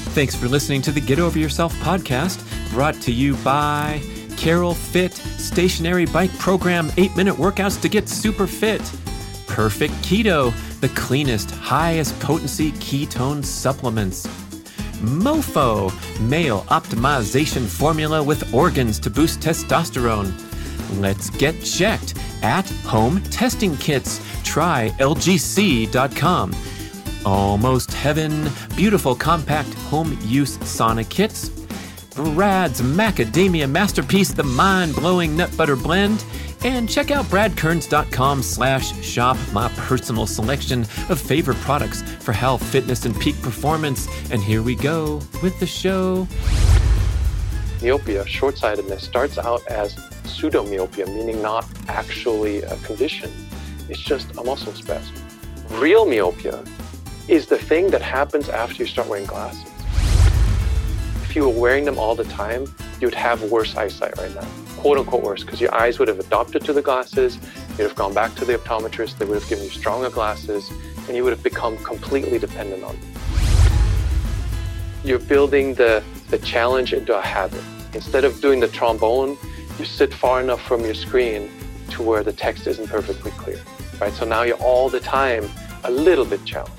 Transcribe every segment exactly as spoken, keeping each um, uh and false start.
Thanks for listening to the Get Over Yourself podcast, brought to you by Carol Fit, stationary bike program, eight-minute workouts to get super fit. Perfect Keto, the cleanest, highest potency ketone supplements. Mofo, male optimization formula with organs to boost testosterone. Let's get checked at Home Testing Kits. Try L G C dot com. Almost Heaven, beautiful compact home use sauna kits. Brad's macadamia masterpiece, the mind-blowing nut butter blend. And check out bradkearns.com slash shop, my personal selection of favorite products for health, fitness, and peak performance. And here we go with the show. Myopia, short-sightedness, starts out as pseudomyopia, meaning not actually a condition. It's just a muscle spasm. Real myopia is the thing that happens after you start wearing glasses. If you were wearing them all the time, you'd have worse eyesight right now. Quote unquote worse, because your eyes would have adopted to the glasses, you'd have gone back to the optometrist, they would have given you stronger glasses, and you would have become completely dependent on them. You're building the, the challenge into a habit. Instead of doing the trombone, you sit far enough from your screen to where the text isn't perfectly clear, right? So now you're all the time a little bit challenged.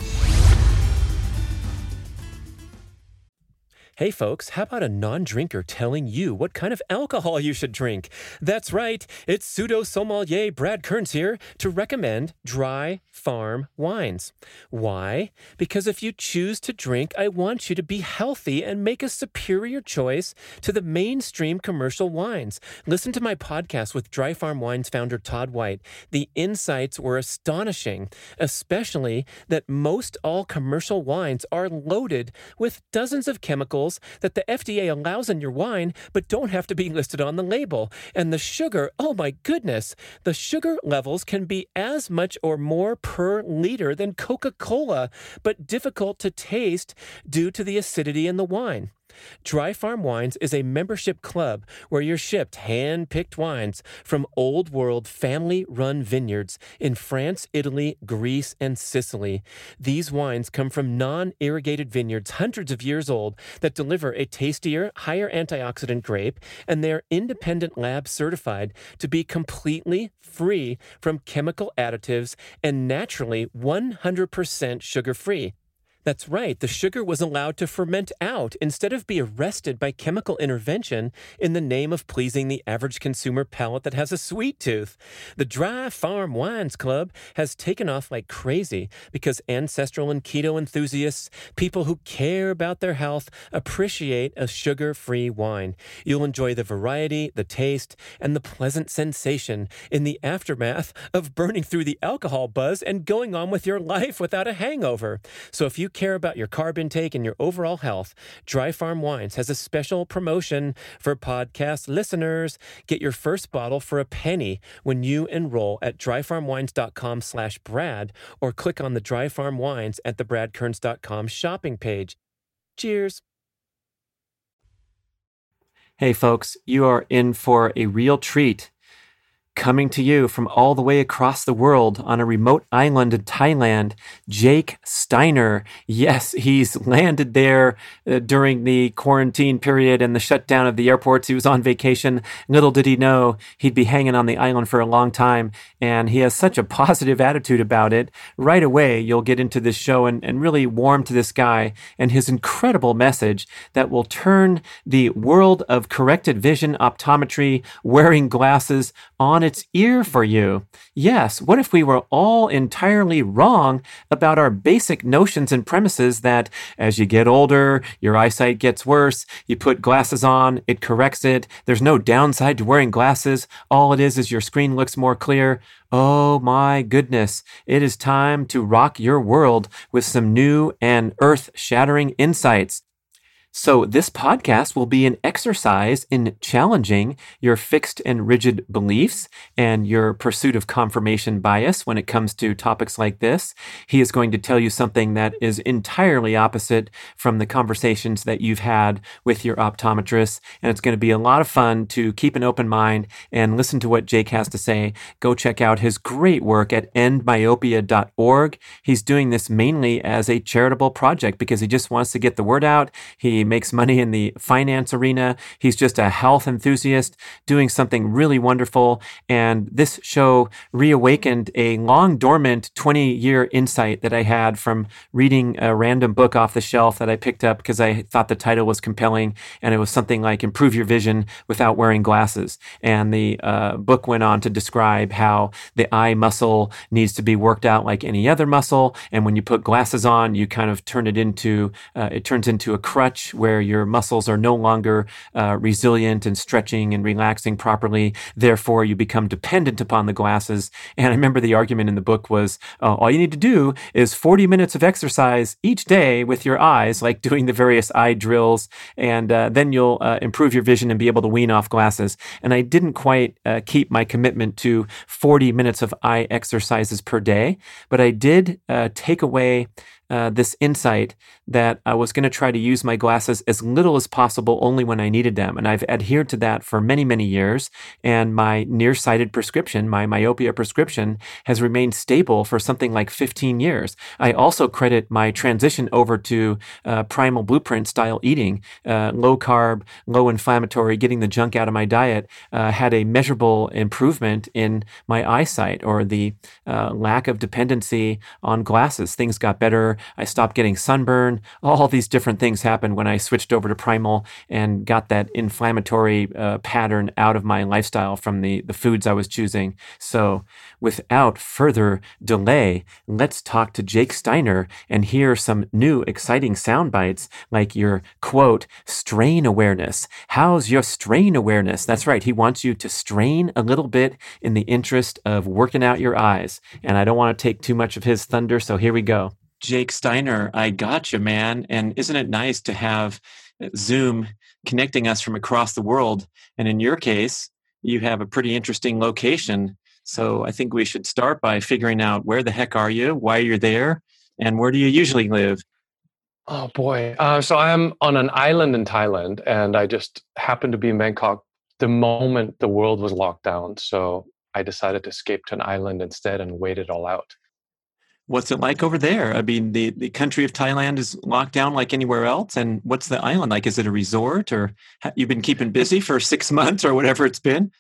Hey folks, how about a non-drinker telling you what kind of alcohol you should drink? That's right, it's pseudo-sommelier Brad Kearns here to recommend dry farm wines. Why? Because if you choose to drink, I want you to be healthy and make a superior choice to the mainstream commercial wines. Listen to my podcast with Dry Farm Wines founder Todd White. The insights were astonishing, especially that most all commercial wines are loaded with dozens of chemicals that the F D A allows in your wine, but don't have to be listed on the label. And the sugar, oh my goodness, the sugar levels can be as much or more per liter than Coca-Cola, but difficult to taste due to the acidity in the wine. Dry Farm Wines is a membership club where you're shipped hand-picked wines from old-world family-run vineyards in France, Italy, Greece, and Sicily. These wines come from non-irrigated vineyards hundreds of years old that deliver a tastier, higher antioxidant grape, and they're independent lab certified to be completely free from chemical additives and naturally one hundred percent sugar-free. That's right, the sugar was allowed to ferment out instead of be arrested by chemical intervention in the name of pleasing the average consumer palate that has a sweet tooth. The Dry Farm Wines Club has taken off like crazy because ancestral and keto enthusiasts, people who care about their health, appreciate a sugar-free wine. You'll enjoy the variety, the taste, and the pleasant sensation in the aftermath of burning through the alcohol buzz and going on with your life without a hangover. So if you care about your carb intake and your overall health, Dry Farm Wines has a special promotion for podcast listeners. Get your first bottle for a penny when you enroll at dryfarmwines.com slash Brad or click on the Dry Farm Wines at the brad kearns dot com shopping page. Cheers. Hey folks, you are in for a real treat. Coming to you from all the way across the world on a remote island in Thailand, Jake Steiner. Yes, he's landed there uh, during the quarantine period and the shutdown of the airports. He was on vacation. Little did he know he'd be hanging on the island for a long time, and he has such a positive attitude about it. Right away, you'll get into this show and, and really warm to this guy and his incredible message that will turn the world of corrected vision optometry, wearing glasses, on its ear for you. Yes, what if we were all entirely wrong about our basic notions and premises that as you get older, your eyesight gets worse, you put glasses on, it corrects it, there's no downside to wearing glasses, all it is is your screen looks more clear. Oh my goodness, it is time to rock your world with some new and earth-shattering insights. So this podcast will be an exercise in challenging your fixed and rigid beliefs and your pursuit of confirmation bias when it comes to topics like this. He is going to tell you something that is entirely opposite from the conversations that you've had with your optometrist. And it's going to be a lot of fun to keep an open mind and listen to what Jake has to say. Go check out his great work at end myopia dot org. He's doing this mainly as a charitable project because he just wants to get the word out. He makes money in the finance arena. He's just a health enthusiast doing something really wonderful. And this show reawakened a long dormant twenty-year insight that I had from reading a random book off the shelf that I picked up because I thought the title was compelling. And it was something like Improve Your Vision Without Wearing Glasses. And the uh, book went on to describe how the eye muscle needs to be worked out like any other muscle. And when you put glasses on, you kind of turn it into, uh, it turns into a crutch where your muscles are no longer uh, resilient and stretching and relaxing properly. Therefore, you become dependent upon the glasses. And I remember the argument in the book was, uh, all you need to do is forty minutes of exercise each day with your eyes, like doing the various eye drills, and uh, then you'll uh, improve your vision and be able to wean off glasses. And I didn't quite uh, keep my commitment to forty minutes of eye exercises per day, but I did uh, take away Uh, this insight that I was going to try to use my glasses as little as possible only when I needed them. And I've adhered to that for many, many years. And my nearsighted prescription, my myopia prescription, has remained stable for something like fifteen years. I also credit my transition over to uh, Primal Blueprint style eating, uh, low carb, low inflammatory, getting the junk out of my diet, uh, had a measurable improvement in my eyesight or the uh, lack of dependency on glasses. Things got better. I stopped getting sunburn. All these different things happened when I switched over to Primal and got that inflammatory uh, pattern out of my lifestyle from the, the foods I was choosing. So without further delay, let's talk to Jake Steiner and hear some new exciting sound bites like your quote, strain awareness. How's your strain awareness? That's right. He wants you to strain a little bit in the interest of working out your eyes. And I don't want to take too much of his thunder. So here we go. Jake Steiner, I got you, man. And isn't it nice to have Zoom connecting us from across the world? And in your case, you have a pretty interesting location. So I think we should start by figuring out where the heck are you, why you're there, and where do you usually live? Oh, boy. Uh, so I'm on an island in Thailand, and I just happened to be in Bangkok the moment the world was locked down. So I decided to escape to an island instead and wait it all out. What's it like over there? I mean, the, the country of Thailand is locked down like anywhere else. And what's the island like? Is it a resort or ha- you've been keeping busy for six months or whatever it's been?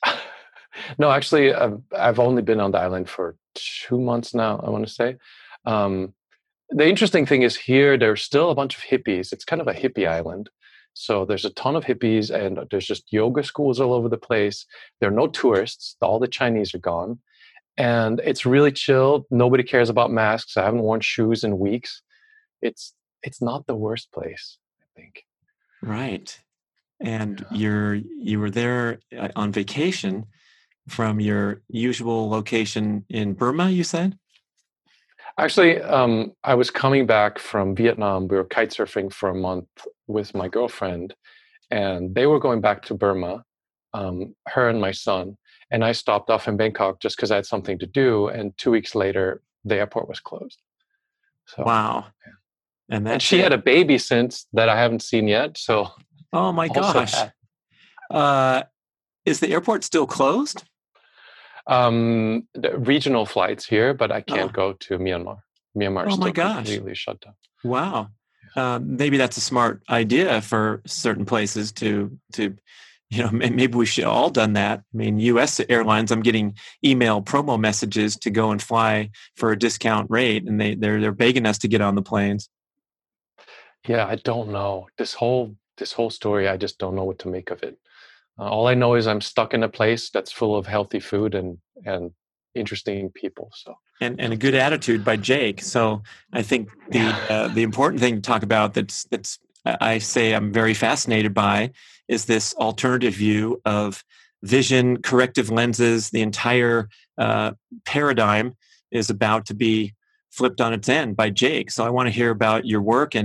No, actually, I've, I've only been on the island for two months now, I want to say. Um, the interesting thing is here, there's still a bunch of hippies. It's kind of a hippie island. So there's a ton of hippies and there's just yoga schools all over the place. There are no tourists. All the Chinese are gone. And it's really chill. Nobody cares about masks. I haven't worn shoes in weeks. It's it's not the worst place, I think. Right. And you're you were there on vacation from your usual location in Burma, you said? Actually, um, I was coming back from Vietnam. We were kite surfing for a month with my girlfriend, and they were going back to Burma, um, her and my son. And I stopped off in Bangkok just because I had something to do. And two weeks later, the airport was closed. So, wow. Yeah. And, and she it. had a baby since that I haven't seen yet. So, oh my gosh. Uh, is the airport still closed? Um, the regional flights here, but I can't oh. go to Myanmar. Myanmar is oh still completely shut down. Wow. Uh, maybe that's a smart idea for certain places to to. You know, maybe we should have all done that. I mean, U S airlines, I'm getting email promo messages to go and fly for a discount rate, and they, they're they're begging us to get on the planes. Yeah, I don't know. This whole this whole story, I just don't know what to make of it. Uh, all I know is I'm stuck in a place that's full of healthy food and and interesting people. So and and a good attitude by Jake. So I think the uh, the important thing to talk about that's that's I say I'm very fascinated by is this alternative view of vision, corrective lenses. The entire uh, paradigm is about to be flipped on its end by Jake. So I want to hear about your work and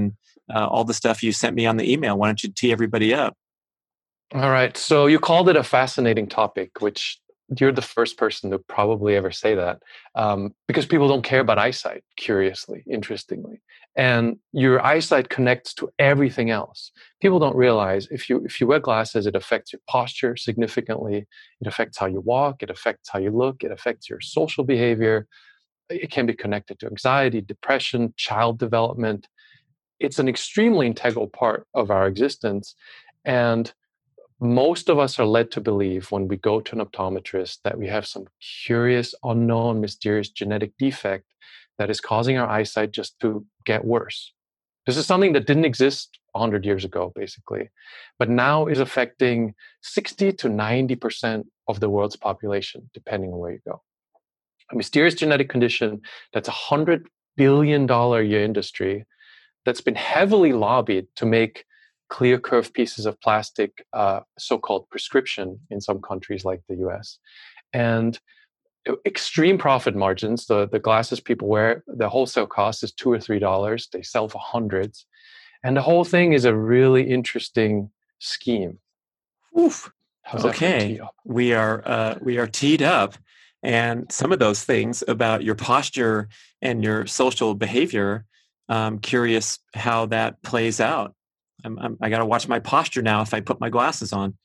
uh, all the stuff you sent me on the email. Why don't you tee everybody up? All right. So you called it a fascinating topic, which you're the first person to probably ever say that, um, because people don't care about eyesight, curiously, interestingly. And your eyesight connects to everything else. People don't realize if you if you wear glasses, it affects your posture significantly. It affects how you walk. It affects how you look. It affects your social behavior. It can be connected to anxiety, depression, child development. It's an extremely integral part of our existence. And most of us are led to believe when we go to an optometrist that we have some curious, unknown, mysterious genetic defect that is causing our eyesight just to get worse. This is something that didn't exist one hundred years ago, basically, but now is affecting sixty to ninety percent of the world's population, depending on where you go. A mysterious genetic condition that's a one hundred billion dollars a year industry that's been heavily lobbied to make clear curved pieces of plastic, uh, so-called prescription in some countries like the U S. And extreme profit margins. The, the glasses people wear, the wholesale cost is two or three dollars. They sell for hundreds. And the whole thing is a really interesting scheme. Oof. How's okay. We are uh, we are teed up. And some of those things about your posture and your social behavior, I'm curious how that plays out. I'm, I'm, I got to watch my posture now if I put my glasses on.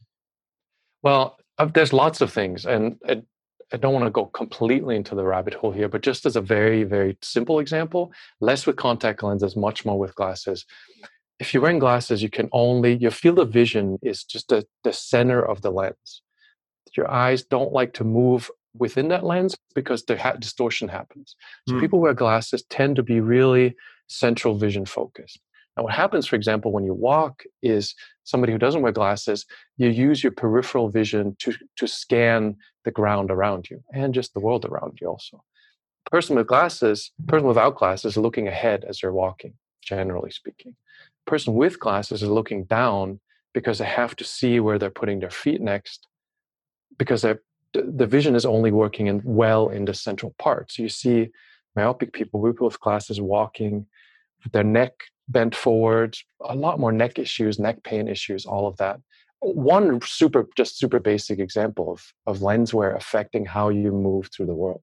Well, uh, there's lots of things, and I, I don't want to go completely into the rabbit hole here, but just as a very, very simple example, less with contact lenses, much more with glasses. If you're wearing glasses, you can only, your field of vision is just the, the center of the lens. Your eyes don't like to move within that lens because the ha- distortion happens. So mm. people who wear glasses tend to be really central vision focused. Now, what happens, for example, when you walk is somebody who doesn't wear glasses, you use your peripheral vision to, to scan the ground around you and just the world around you also. A person with glasses, a person without glasses is looking ahead as they're walking, generally speaking. A person with glasses is looking down because they have to see where they're putting their feet next, because the vision is only working in well in the central part. So you see myopic people, people with glasses walking, their neck bent forward, a lot more neck issues, neck pain issues, all of that. One super, just super basic example of, of lens wear affecting how you move through the world.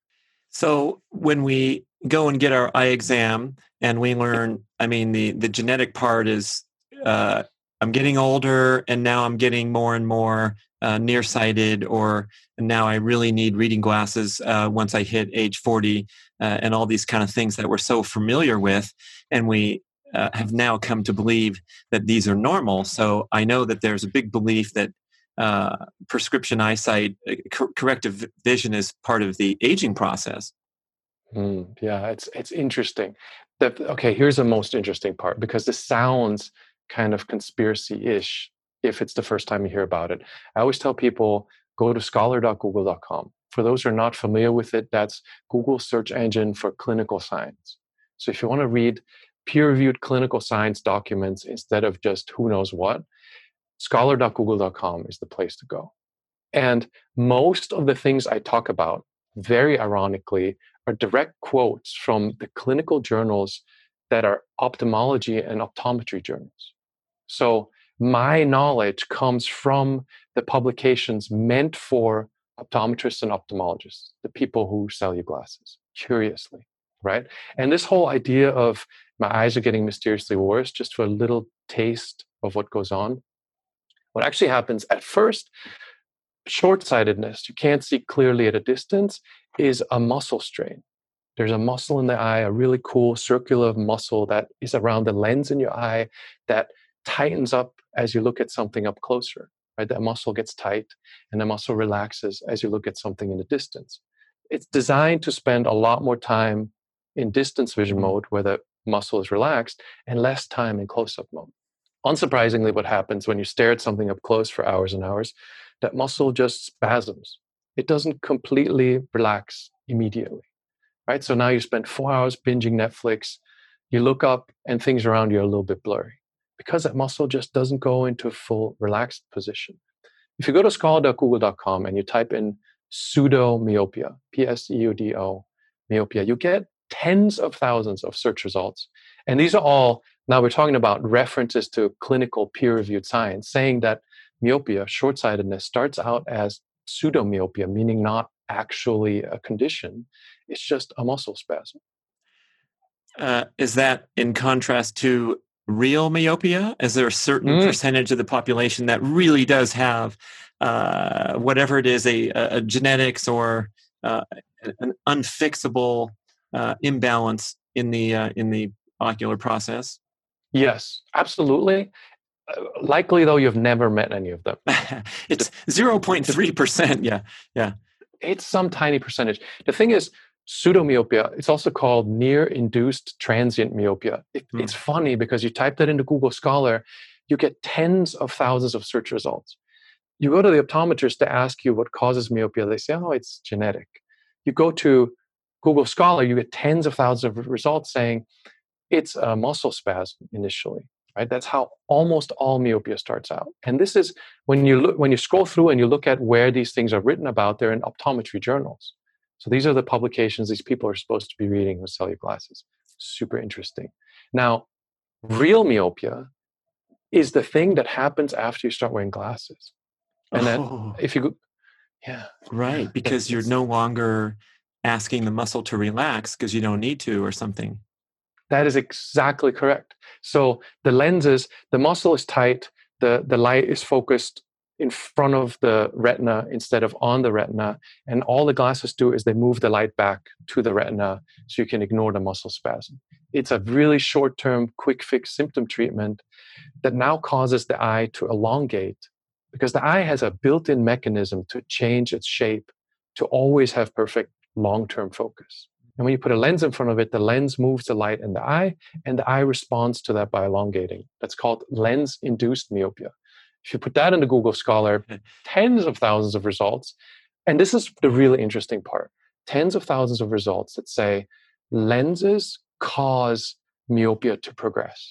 So when we go and get our eye exam and we learn, I mean, the, the genetic part is, uh, I'm getting older and now I'm getting more and more uh, nearsighted, or now I really need reading glasses uh, once I hit age forty, uh, and all these kind of things that we're so familiar with. And we uh, have now come to believe that these are normal. So I know that there's a big belief that uh, prescription eyesight, uh, cor- corrective vision is part of the aging process. Mm, yeah, it's it's interesting. That, okay, here's the most interesting part, because this sounds kind of conspiracy-ish if it's the first time you hear about it. I always tell people, go to scholar dot google dot com. For those who are not familiar with it, that's Google's search engine for clinical science. So if you want to read peer-reviewed clinical science documents instead of just who knows what, scholar dot google dot com is the place to go. And most of the things I talk about, very ironically, are direct quotes from the clinical journals that are ophthalmology and optometry journals. So my knowledge comes from the publications meant for optometrists and ophthalmologists, the people who sell you glasses, curiously, right? And this whole idea of my eyes are getting mysteriously worse, just for a little taste of what goes on. What actually happens at first, short-sightedness, you can't see clearly at a distance, is a muscle strain. There's a muscle in the eye, a really cool circular muscle that is around the lens in your eye that tightens up as you look at something up closer, right? That muscle gets tight and the muscle relaxes as you look at something in the distance. It's designed to spend a lot more time in distance vision mode where the muscle is relaxed and less time in close-up mode. Unsurprisingly, what happens when you stare at something up close for hours and hours, that muscle just spasms. It doesn't completely relax immediately, right? So now you spend four hours binging Netflix, you look up and things around you are a little bit blurry because that muscle just doesn't go into a full relaxed position. If you go to scholar dot google dot com and you type in pseudomyopia, P S E U D O, myopia, you get tens of thousands of search results. And these are all Now we're talking about references to clinical peer-reviewed science saying that myopia, short-sightedness, starts out as pseudomyopia, meaning not actually a condition. It's just a muscle spasm. Uh, is that in contrast to real myopia? Is there a certain mm. percentage of the population that really does have uh, whatever it is, a, a genetics or uh, an unfixable uh, imbalance in the uh, in the ocular process? Yes, absolutely. Uh, likely, though, you've never met any of them. It's zero point three percent. Yeah, yeah. It's some tiny percentage. The thing is, pseudomyopia, it's also called near-induced transient myopia. It, mm. It's funny because you type that into Google Scholar, you get tens of thousands of search results. You go to the optometrist to ask you what causes myopia. They say, oh, it's genetic. You go to Google Scholar, you get tens of thousands of results saying it's a muscle spasm initially. Right? That's how almost all myopia starts out. And this is when you look, when you scroll through and you look at where these things are written about, they're in optometry journals. So these are the publications these people are supposed to be reading who sell you glasses. Super interesting. Now, real myopia is the thing that happens after you start wearing glasses. And oh. that if you go, yeah. Right, because you're no longer asking the muscle to relax because you don't need to or something. That is exactly correct. So the lenses, the muscle is tight, the, the light is focused in front of the retina instead of on the retina. And all the glasses do is they move the light back to the retina so you can ignore the muscle spasm. It's a really short-term, quick fix symptom treatment that now causes the eye to elongate because the eye has a built-in mechanism to change its shape to always have perfect long-term focus. And when you put a lens in front of it, the lens moves the light in the eye, and the eye responds to that by elongating. That's called lens-induced myopia. If you put that into Google Scholar, tens of thousands of results, and this is the really interesting part, tens of thousands of results that say lenses cause myopia to progress.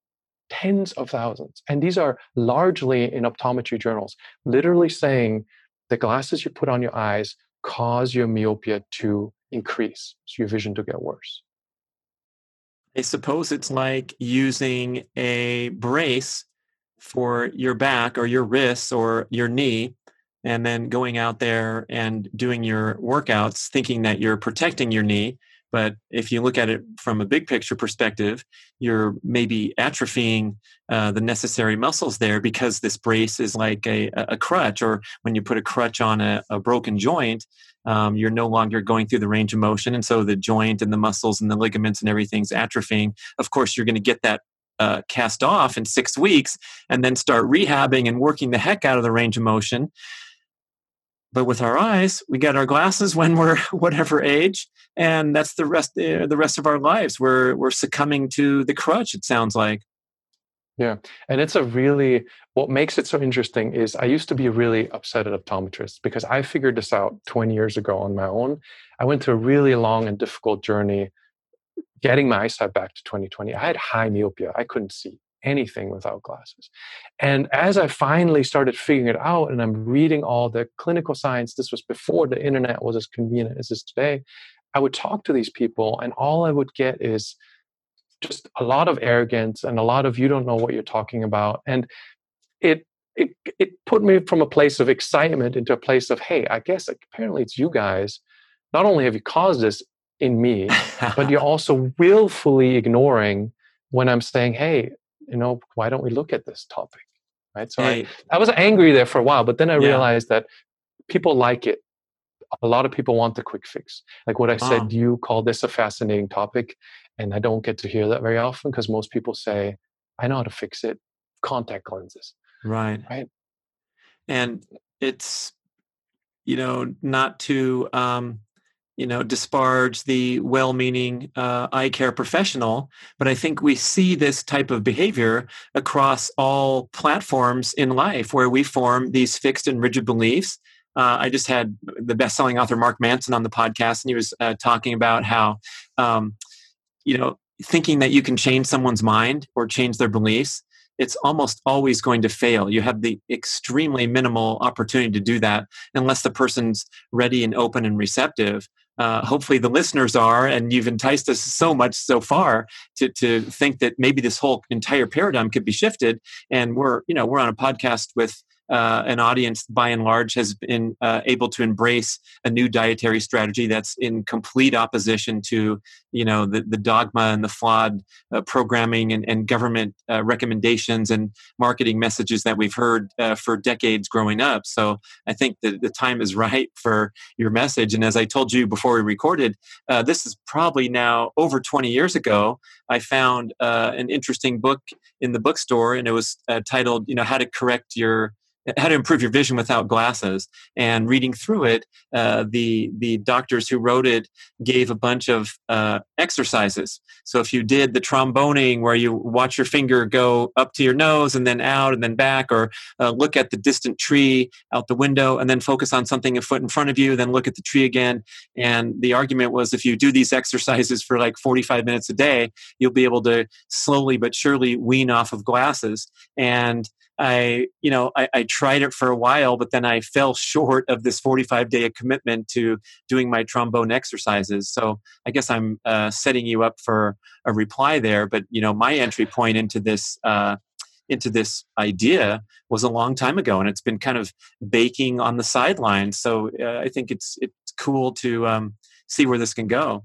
Tens of thousands. And these are largely in optometry journals, literally saying the glasses you put on your eyes cause your myopia to increase, so your vision to get worse. I suppose it's like using a brace for your back or your wrists or your knee, and then going out there and doing your workouts thinking that you're protecting your knee. But if you look at it from a big picture perspective, you're maybe atrophying uh, the necessary muscles there because this brace is like a, a crutch, or when you put a crutch on a, a broken joint, um, you're no longer going through the range of motion. And so the joint and the muscles and the ligaments and everything's atrophying. Of course, you're going to get that uh, cast off in six weeks and then start rehabbing and working the heck out of the range of motion. But with our eyes, we get our glasses when we're whatever age, and that's the rest. Uh, the rest of our lives, we're we're succumbing to the crutch. It sounds like. Yeah, and it's a really what makes it so interesting is I used to be really upset at optometrists because I figured this out twenty years ago on my own. I went through a really long and difficult journey getting my eyesight back to twenty twenty. I had high myopia. I couldn't see anything without glasses. And as I finally started figuring it out and I'm reading all the clinical science, this was before the internet was as convenient as it is today, I would talk to these people and all I would get is just a lot of arrogance and a lot of you don't know what you're talking about. And it it it put me from a place of excitement into a place of, hey, I guess apparently it's you guys. Not only have you caused this in me, but you're also willfully ignoring when I'm saying, hey, you know, why don't we look at this topic, right? So hey. I, I was angry there for a while, but then I yeah. realized that people like it. A lot of people want the quick fix. Like what I said, oh. you call this a fascinating topic, and I don't get to hear that very often because most people say, I know how to fix it, contact lenses. Right. Right. And it's, you know, not to, um, you know, disparage the well-meaning uh, eye care professional, but I think we see this type of behavior across all platforms in life where we form these fixed and rigid beliefs. Uh, I just had the best-selling author Mark Manson on the podcast, and he was uh, talking about how, um, you know, thinking that you can change someone's mind or change their beliefs, it's almost always going to fail. You have the extremely minimal opportunity to do that unless the person's ready and open and receptive. uh, hopefully the listeners are, and you've enticed us so much so far to to think that maybe this whole entire paradigm could be shifted. And we're, you know, we're on a podcast with uh, an audience by and large has been uh, able to embrace a new dietary strategy that's in complete opposition to, you know, the, the dogma and the flawed uh, programming and, and government uh, recommendations and marketing messages that we've heard uh, for decades growing up. So I think that the time is right for your message. And as I told you before we recorded, uh, this is probably now over twenty years ago. I found uh, an interesting book in the bookstore, and it was uh, titled, you know, How to Correct Your How to Improve Your Vision Without Glasses. And reading through it, uh, the the doctors who wrote it gave a bunch of uh, exercises. So if you did the tromboning, where you watch your finger go up to your nose and then out and then back, or uh, look at the distant tree out the window and then focus on something a foot in front of you, then look at the tree again. And the argument was, if you do these exercises for like forty-five minutes a day, you'll be able to slowly but surely wean off of glasses. And I, you know, I, I tried it for a while, but then I fell short of this forty-five day commitment to doing my trombone exercises. So I guess I'm uh, setting you up for a reply there. But you know, my entry point into this uh, into this idea was a long time ago, and it's been kind of baking on the sidelines. So uh, I think it's it's cool to um, see where this can go.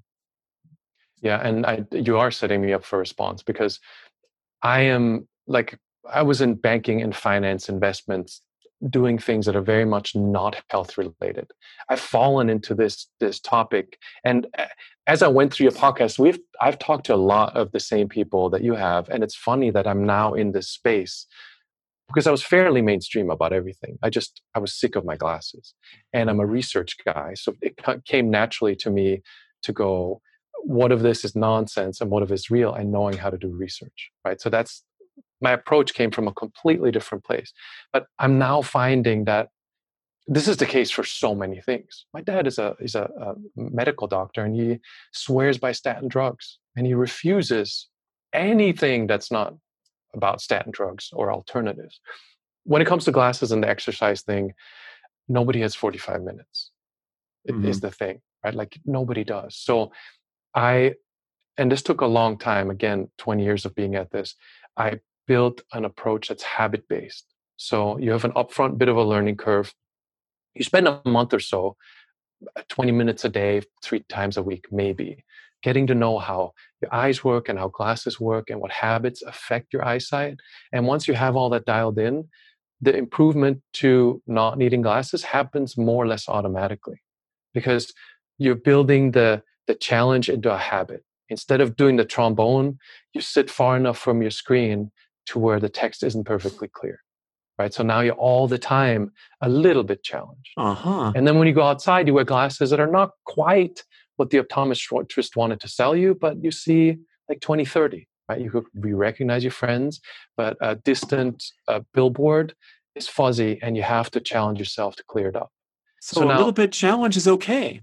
Yeah, and I, you are setting me up for a response, because I am like. I was in banking and finance investments, doing things that are very much not health related. I've fallen into this this topic, and as I went through your podcast, we've I've talked to a lot of the same people that you have, and it's funny that I'm now in this space, because I was fairly mainstream about everything. I just I was sick of my glasses, and I'm a research guy, so it came naturally to me to go, what of this is nonsense and what of it is real, and knowing how to do research, right? So that's my approach came from a completely different place. But I'm now finding that this is the case for so many things. My dad is a is a, a medical doctor, and he swears by statin drugs, and he refuses anything that's not about statin drugs or alternatives. When it comes to glasses and the exercise thing, nobody has forty-five minutes. It mm-hmm. is the thing, right? Like nobody does. So I, and this took a long time, again, twenty years of being at this, I built an approach that's habit-based. So you have an upfront bit of a learning curve. You spend a month or so, twenty minutes a day, three times a week, maybe, getting to know how your eyes work and how glasses work and what habits affect your eyesight. And once you have all that dialed in, the improvement to not needing glasses happens more or less automatically, because you're building the, the challenge into a habit. Instead of doing the trombone, you sit far enough from your screen to where the text isn't perfectly clear, right? So now you're all the time a little bit challenged. Uh-huh. And then when you go outside, you wear glasses that are not quite what the optometrist wanted to sell you, but you see like twenty thirty, right? You could you recognize your friends, but a distant uh, billboard is fuzzy, and you have to challenge yourself to clear it up. So, so a now, little bit challenge is okay.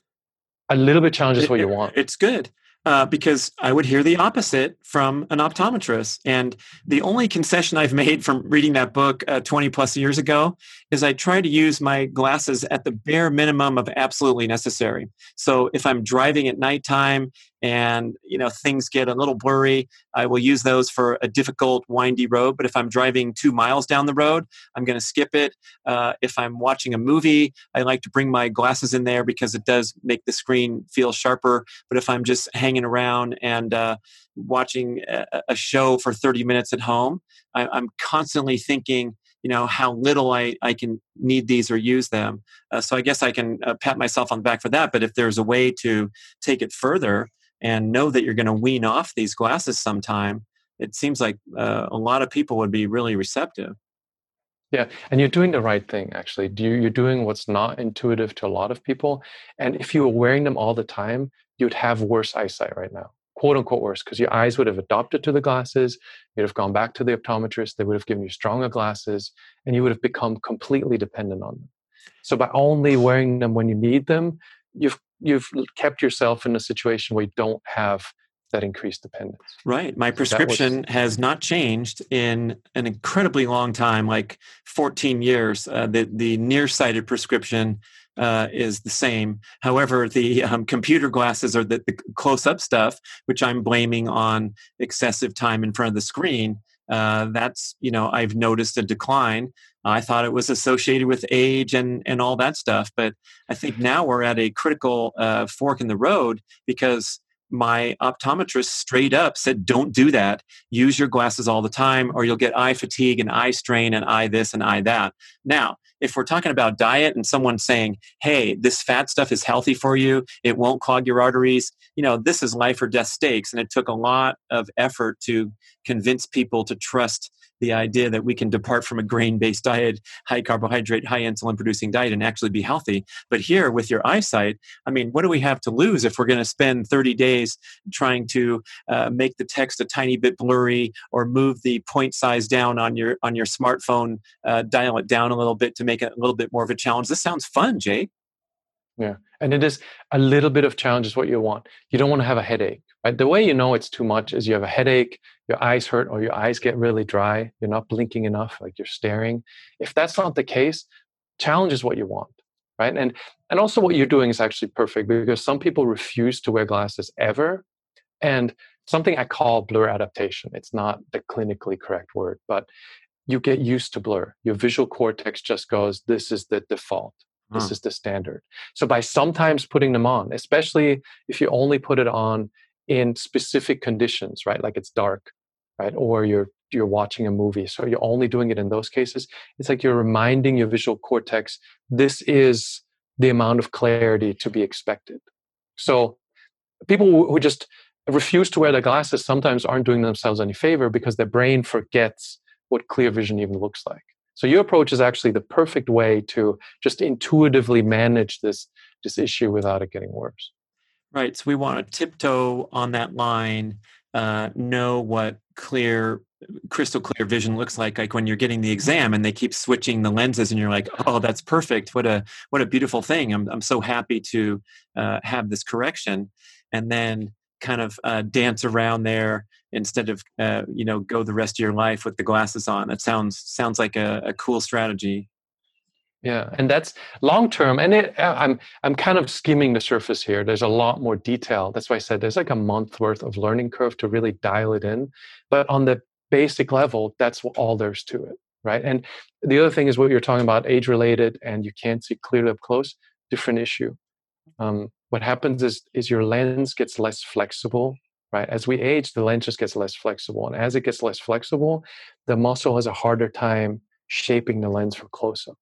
A little bit challenge is it, what you want. It's good. Uh, because I would hear the opposite from an optometrist. And the only concession I've made from reading that book uh, twenty plus years ago is I try to use my glasses at the bare minimum of absolutely necessary. So if I'm driving at nighttime and you know things get a little blurry, I will use those for a difficult, windy road. But if I'm driving two miles down the road, I'm going to skip it. Uh, if I'm watching a movie, I like to bring my glasses in there because it does make the screen feel sharper. But if I'm just hanging around and uh, watching a, a show for thirty minutes at home, I, I'm constantly thinking, you know, how little I, I can need these or use them. Uh, so I guess I can uh, pat myself on the back for that. But if there's a way to take it further and know that you're going to wean off these glasses sometime, it seems like uh, a lot of people would be really receptive. Yeah, and you're doing the right thing, actually. You're doing what's not intuitive to a lot of people. And if you were wearing them all the time, you'd have worse eyesight right now, quote unquote worse, because your eyes would have adopted to the glasses. You'd have gone back to the optometrist. They would have given you stronger glasses, and you would have become completely dependent on them. So by only wearing them when you need them, you've you've kept yourself in a situation where you don't have that increased dependence. Right. My prescription was, has not changed in an incredibly long time, like fourteen years. Uh, the the nearsighted prescription uh, is the same. However, the um, computer glasses or the, the close-up stuff, which I'm blaming on excessive time in front of the screen, uh, that's, you know, I've noticed a decline. I thought it was associated with age and, and all that stuff. But I think now we're at a critical uh, fork in the road, because my optometrist straight up said, don't do that. Use your glasses all the time or you'll get eye fatigue and eye strain and eye this and eye that. Now, if we're talking about diet and someone saying, hey, this fat stuff is healthy for you, it won't clog your arteries, you know, this is life or death stakes. And it took a lot of effort to convince people to trust the idea that we can depart from a grain-based diet, high carbohydrate, high insulin producing diet and actually be healthy. But here with your eyesight, I mean, what do we have to lose if we're going to spend thirty days trying to uh, make the text a tiny bit blurry or move the point size down on your on your smartphone, uh, dial it down a little bit to make it a little bit more of a challenge? This sounds fun, Jay. Yeah. And it is a little bit of challenge is what you want. You don't want to have a headache, right? The way you know it's too much is you have a headache, your eyes hurt, or your eyes get really dry. You're not blinking enough, like you're staring. If that's not the case, challenge is what you want, right? And and also what you're doing is actually perfect, because some people refuse to wear glasses ever. And something I call blur adaptation. It's not the clinically correct word, but you get used to blur. Your visual cortex just goes, this is the default. This is the standard. So by sometimes putting them on, especially if you only put it on in specific conditions, right? Like it's dark, right? Or you're you're watching a movie. So you're only doing it in those cases. It's like you're reminding your visual cortex, this is the amount of clarity to be expected. So people who just refuse to wear their glasses sometimes aren't doing themselves any favor, because their brain forgets what clear vision even looks like. So your approach is actually the perfect way to just intuitively manage this, this issue without it getting worse. Right. So we want to tiptoe on that line, uh, know what clear, crystal clear vision looks like, like when you're getting the exam and they keep switching the lenses and you're like, oh, that's perfect. What a, what a beautiful thing. I'm, I'm so happy to uh, have this correction. And then kind of uh, dance around there instead of, uh, you know, go the rest of your life with the glasses on. That sounds sounds like a, a cool strategy. Yeah, and that's long term. And it, I'm I'm kind of skimming the surface here. There's a lot more detail. That's why I said there's like a month worth of learning curve to really dial it in. But on the basic level, that's all there's to it, right? And the other thing is what you're talking about, age related, and you can't see clearly up close. Different issue. Um, what happens is is your lens gets less flexible. Right? As we age, the lens just gets less flexible. And as it gets less flexible, the muscle has a harder time shaping the lens for close-up.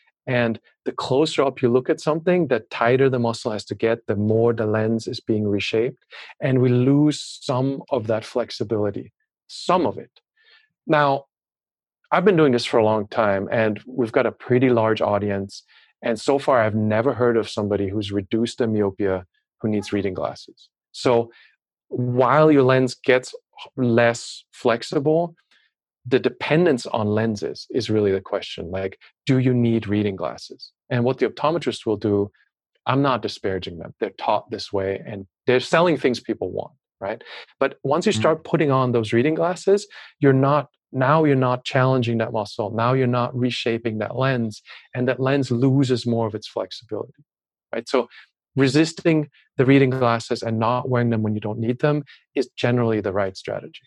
And the closer up you look at something, the tighter the muscle has to get, the more the lens is being reshaped. And we lose some of that flexibility, some of it. Now, I've been doing this for a long time, and we've got a pretty large audience. And so far, I've never heard of somebody who's reduced their myopia who needs reading glasses. So while your lens gets less flexible, the dependence on lenses is really the question. Like, do you need reading glasses? And what the optometrist will do, I'm not disparaging them. They're taught this way and they're selling things people want, right? But once you start putting on those reading glasses, you're not, now you're not challenging that muscle. Now you're not reshaping that lens, and that lens loses more of its flexibility, right? So resisting the reading glasses and not wearing them when you don't need them is generally the right strategy.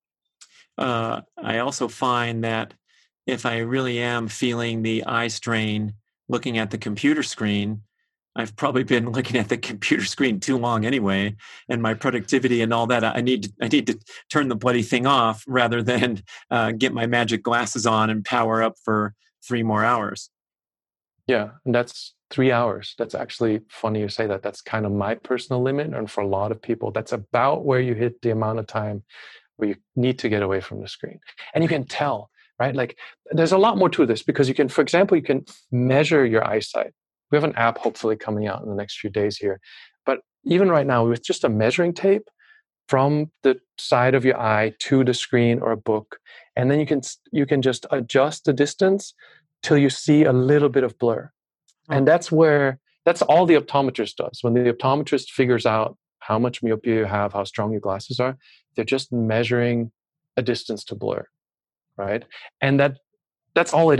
Uh, I also find that if I really am feeling the eye strain looking at the computer screen, I've probably been looking at the computer screen too long anyway, and my productivity and all that, I need to, I need to turn the bloody thing off rather than uh, get my magic glasses on and power up for three more hours. Yeah, and that's three hours. That's actually funny you say that. That's kind of my personal limit. And for a lot of people, that's about where you hit the amount of time where you need to get away from the screen. And you can tell, right? Like there's a lot more to this, because you can, for example, you can measure your eyesight. We have an app hopefully coming out in the next few days here. But even right now, with just a measuring tape from the side of your eye to the screen or a book, and then you can you can just adjust the distance till you see a little bit of blur. Oh. And that's where, that's all the optometrist does. When the optometrist figures out how much myopia you have, how strong your glasses are, they're just measuring a distance to blur, right? And that that's all it is.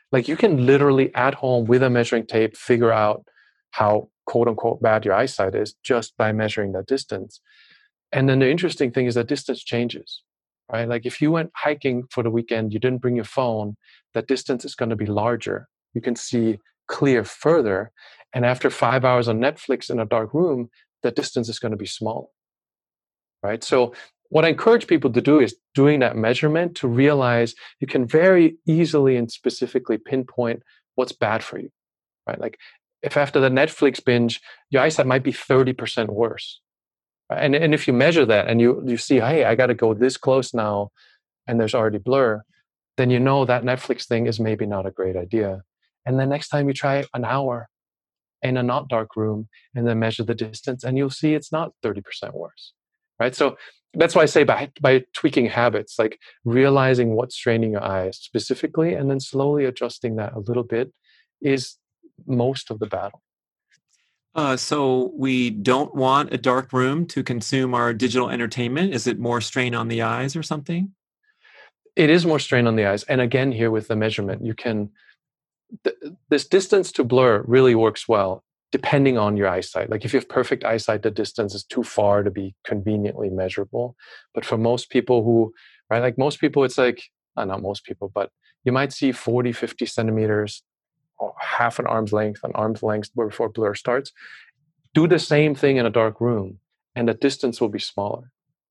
Like you can literally at home with a measuring tape figure out how quote unquote bad your eyesight is just by measuring that distance. And then the interesting thing is that distance changes, right? Like if you went hiking for the weekend, you didn't bring your phone, that distance is going to be larger. You can see clear further. And after five hours on Netflix in a dark room, the distance is going to be smaller, right? So what I encourage people to do is doing that measurement to realize you can very easily and specifically pinpoint what's bad for you, right? Like if after the Netflix binge, your eyesight might be thirty percent worse. Right? And, and if you measure that and you, you see, hey, I got to go this close now and there's already blur, then you know that Netflix thing is maybe not a great idea. And then next time you try an hour in a not dark room and then measure the distance and you'll see it's not thirty percent worse, right? So that's why I say by, by tweaking habits, like realizing what's straining your eyes specifically and then slowly adjusting that a little bit is most of the battle. Uh, so we don't want a dark room to consume our digital entertainment. Is it more strain on the eyes or something? It is more strain on the eyes. And again, here with the measurement, you can, th- this distance to blur really works well depending on your eyesight. Like if you have perfect eyesight, the distance is too far to be conveniently measurable. But for most people who, right, like most people, it's like, uh, not most people, but you might see forty, fifty centimeters, or half an arm's length, an arm's length before blur starts. Do the same thing in a dark room and the distance will be smaller.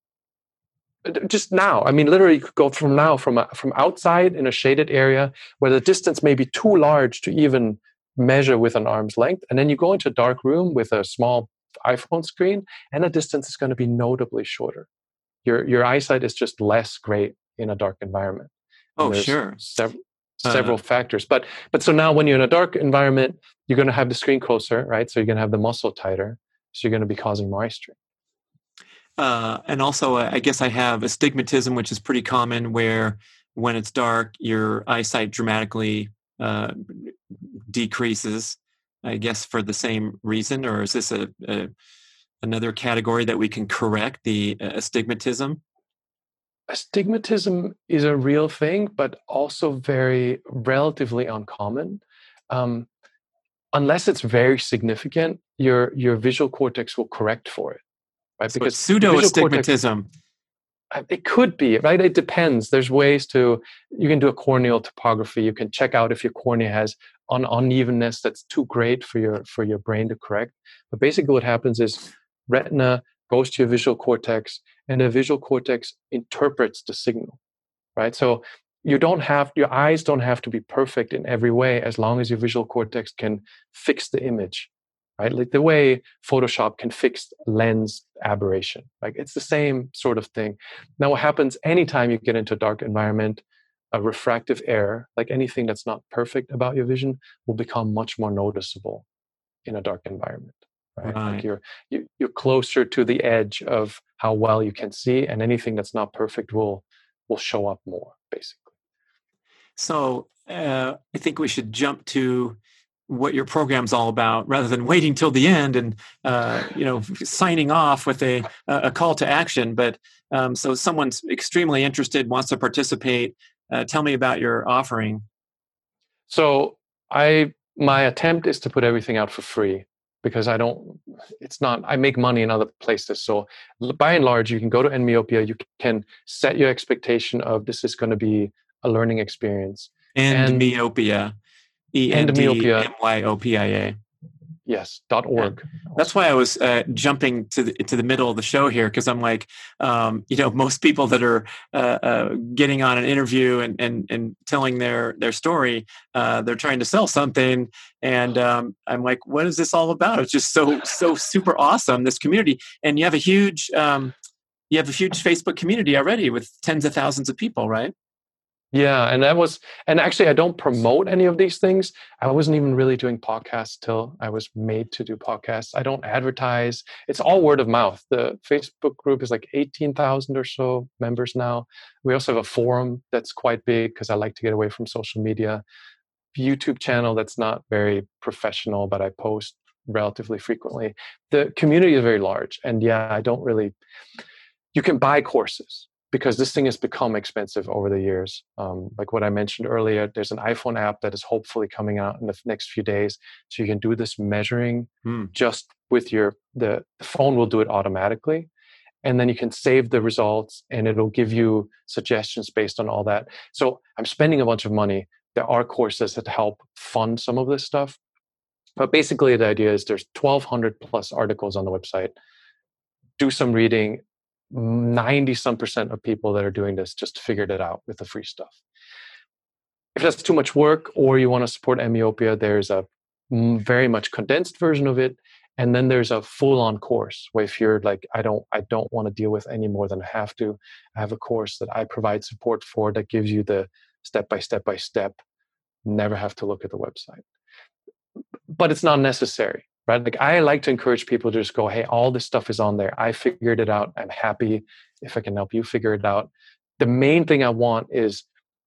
Just now, I mean, literally you could go from now, from a, from outside in a shaded area where the distance may be too large to even measure with an arm's length. And then you go into a dark room with a small iPhone screen and the distance is going to be notably shorter. Your your eyesight is just less great in a dark environment. And oh, sure. Sev- several uh, factors. But but so now when you're in a dark environment, you're going to have the screen closer, right? So you're going to have the muscle tighter. So you're going to be causing more eye strain. Uh, and also, uh, I guess I have astigmatism, which is pretty common, where when it's dark, your eyesight dramatically uh, decreases, I guess for the same reason, or is this a, a another category that we can correct, the uh, astigmatism? Astigmatism is a real thing, but also very relatively uncommon. Um, unless it's very significant, your your visual cortex will correct for it, right? So because pseudo astigmatism. It could be, right? It depends. There's ways to, you can do a corneal topography. You can check out if your cornea has an unevenness that's too great for your for your brain to correct. But basically what happens is retina goes to your visual cortex and the visual cortex interprets the signal, right? So you don't have, your eyes don't have to be perfect in every way as long as your visual cortex can fix the image, right? Like the way Photoshop can fix lens aberration. Like it's the same sort of thing. Now what happens anytime you get into a dark environment, a refractive error, like anything that's not perfect about your vision, will become much more noticeable in a dark environment. Right? Right. Like you're you, you're closer to the edge of how well you can see, and anything that's not perfect will will show up more, basically. So uh, I think we should jump to what your program's all about, rather than waiting till the end and uh, you know signing off with a a call to action. But um, so someone's extremely interested, wants to participate. Uh, tell me about your offering. So I my attempt is to put everything out for free. Because I don't, it's not, I make money in other places. So by and large, you can go to Endmyopia, you can set your expectation of this is going to be a learning experience. Endmyopia. E N D M Y O P I A. Yes, dot org. Yeah. That's why I was uh, jumping to the, to the middle of the show here, because I'm like, um, you know, most people that are uh, uh, getting on an interview and and, and telling their their story, uh, they're trying to sell something, and um, I'm like, what is this all about? It's just so so super awesome, this community, and you have a huge um, you have a huge Facebook community already with tens of thousands of people, right? Yeah, and that was, and actually I don't promote any of these things. I wasn't even really doing podcasts till I was made to do podcasts. I don't advertise. It's all word of mouth. The Facebook group is like eighteen thousand or so members now. We also have a forum that's quite big because I like to get away from social media. YouTube channel that's not very professional, but I post relatively frequently. The community is very large. And yeah, I don't really, you can buy courses. because this thing has become expensive over the years. Um, like what I mentioned earlier, there's an iPhone app that is hopefully coming out in the next few days. So you can do this measuring Hmm. just with your, the, the phone will do it automatically. And then you can save the results and it'll give you suggestions based on all that. So I'm spending a bunch of money. There are courses that help fund some of this stuff. But basically the idea is there's twelve hundred plus articles on the website. Do some reading. ninety some percent of people that are doing this just figured it out with the free stuff. If that's too much work or you want to support Myopia, there's a very much condensed version of it. And then there's a full-on course where if you're like, I don't, I don't want to deal with any more than I have to, I have a course that I provide support for that gives you the step by step by step, never have to look at the website. But it's not necessary, right? Like I like to encourage people to just go, hey, all this stuff is on there. I figured it out. I'm happy if I can help you figure it out. The main thing I want is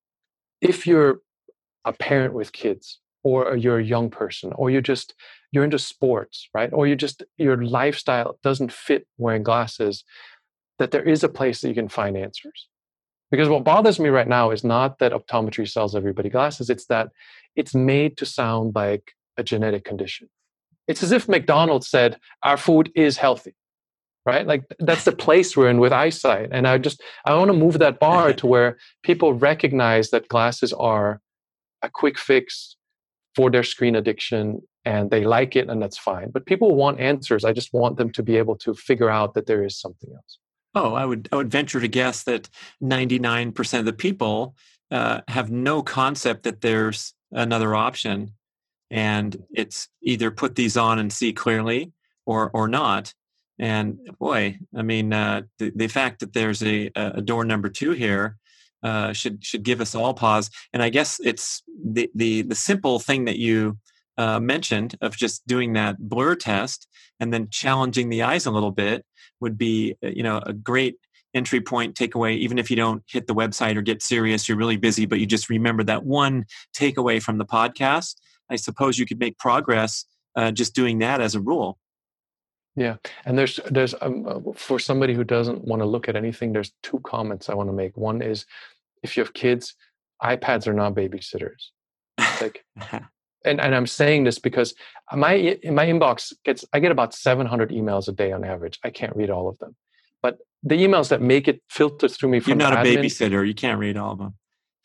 if you're a parent with kids, or you're a young person, or you're just, you're into sports, right? Or you just, your lifestyle doesn't fit wearing glasses, that there is a place that you can find answers. Because what bothers me right now is not that optometry sells everybody glasses, it's that it's made to sound like a genetic condition. It's as if McDonald's said, our food is healthy, right? Like that's the place we're in with eyesight. And I just, I want to move that bar to where people recognize that glasses are a quick fix for their screen addiction and they like it and that's fine. But people want answers. I just want them to be able to figure out that there is something else. Oh, I would I would venture to guess that ninety-nine percent of the people uh, have no concept that there's another option. And it's either put these on and see clearly or or not. And boy, I mean, uh, the, the fact that there's a, a door number two here uh, should should give us all pause. And I guess it's the the, the simple thing that you uh, mentioned of just doing that blur test and then challenging the eyes a little bit would be, you know, a great entry point takeaway. Even if you don't hit the website or get serious, you're really busy, but you just remember that one takeaway from the podcast. I suppose you could make progress uh, just doing that as a rule. Yeah, and there's there's um, for somebody who doesn't want to look at anything, there's two comments I want to make. One is, if you have kids, iPads are not babysitters. Like, and and I'm saying this because my in my inbox gets I get about seven hundred emails a day on average. I can't read all of them, but the emails that make it filter through me from you're not admin, a babysitter. You can't read all of them.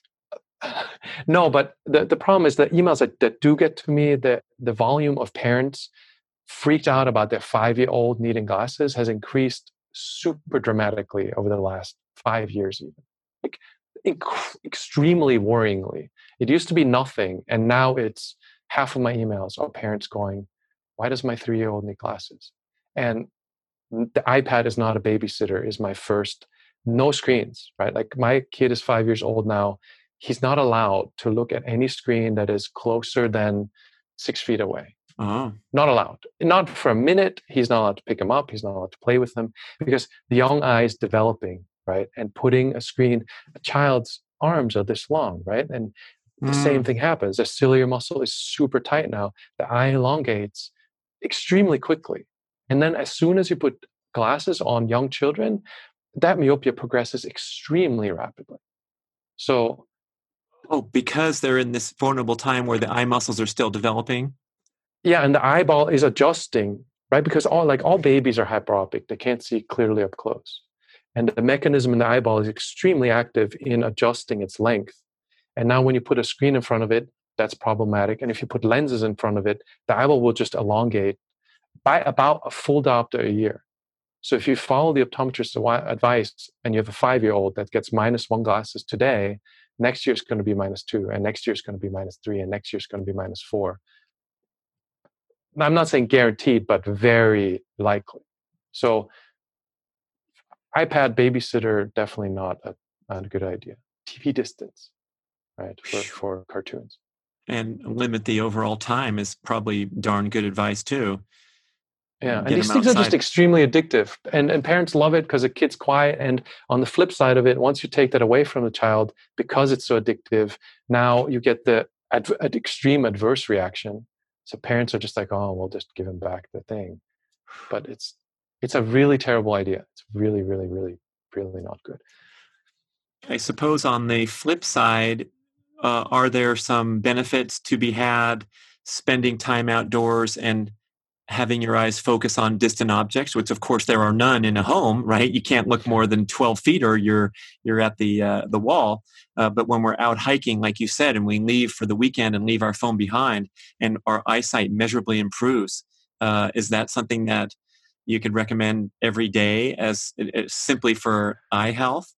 No, but the, the problem is that emails that, that do get to me, the, the volume of parents freaked out about their five-year-old needing glasses has increased super dramatically over the last five years even. Like inc- extremely worryingly. It used to be nothing, and now it's half of my emails are parents going, why does my three-year-old need glasses? And the iPad is not a babysitter is my first, no screens, right? Like my kid is five years old now. He's not allowed to look at any screen that is closer than six feet away. Oh. Not allowed. Not for a minute. He's not allowed to pick them up. He's not allowed to play with them because the young eye is developing, right? And putting a screen, a child's arms are this long, right? And the mm. same thing happens. The ciliary muscle is super tight now. The eye elongates extremely quickly. And then as soon as you put glasses on young children, that myopia progresses extremely rapidly. So, oh, because they're in this vulnerable time where the eye muscles are still developing? Yeah, and the eyeball is adjusting, right? Because all like all babies are hyperopic. They can't see clearly up close. And the mechanism in the eyeball is extremely active in adjusting its length. And now when you put a screen in front of it, that's problematic. And if you put lenses in front of it, the eyeball will just elongate by about a full diopter a year. So if you follow the optometrist's advice and you have a five-year-old that gets minus one glasses today, next year is going to be minus two, and next year is going to be minus three, and next year is going to be minus four. I'm not saying guaranteed, but very likely. So iPad babysitter, definitely not a, not a good idea. T V distance, right, for, for cartoons. And limit the overall time is probably darn good advice too. Yeah, and these things outside. Are just extremely addictive. And, and parents love it because the kid's quiet. And on the flip side of it, once you take that away from the child, because it's so addictive, now you get the ad, ad extreme adverse reaction. So parents are just like, oh, we'll just give him back the thing. But it's it's a really terrible idea. It's really, really, really, really not good. I suppose on the flip side, uh, are there some benefits to be had spending time outdoors and having your eyes focus on distant objects, which of course there are none in a home, right? You can't look more than twelve feet or you're you're at the uh, the wall. Uh, but when we're out hiking, like you said, and we leave for the weekend and leave our phone behind and our eyesight measurably improves, uh, is that something that you could recommend every day as, as simply for eye health?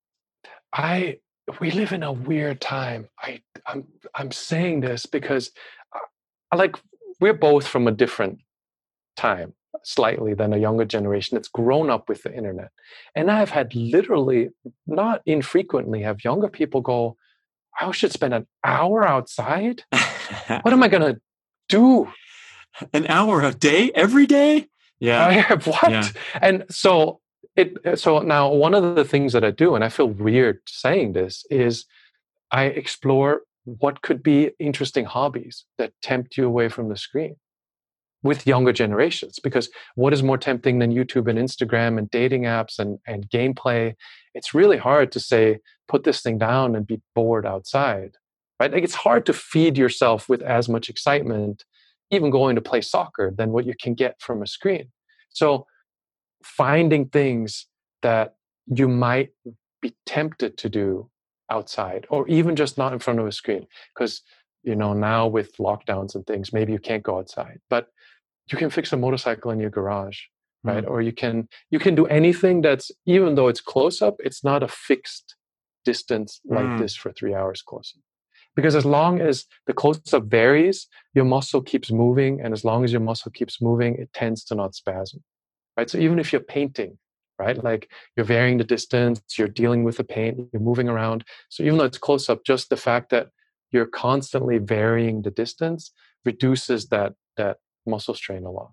I we live in a weird time. I I'm I'm saying this because uh, like we're both from a different time slightly than a younger generation that's grown up with the internet. And I've had literally not infrequently have younger people go, I should spend an hour outside. What am I gonna do? An hour a day every day? Yeah. what? Yeah. And so it so now one of the things that I do, and I feel weird saying this, is I explore what could be interesting hobbies that tempt you away from the screen with younger generations. Because what is more tempting than YouTube and Instagram and dating apps and, and gameplay? It's really hard to say, put this thing down and be bored outside, right? Like it's hard to feed yourself with as much excitement, even going to play soccer, than what you can get from a screen. So finding things that you might be tempted to do outside or even just not in front of a screen. Because, you know, now with lockdowns and things, maybe you can't go outside, but you can fix a motorcycle in your garage, right? Mm. Or you can you can do anything that's, even though it's close up, it's not a fixed distance like mm. this for three hours close up. Because as long as the close up varies, your muscle keeps moving, and as long as your muscle keeps moving, it tends to not spasm, right? So even if you're painting, right, like you're varying the distance, you're dealing with the paint, you're moving around. So even though it's close up, just the fact that you're constantly varying the distance reduces that that muscle strain a lot.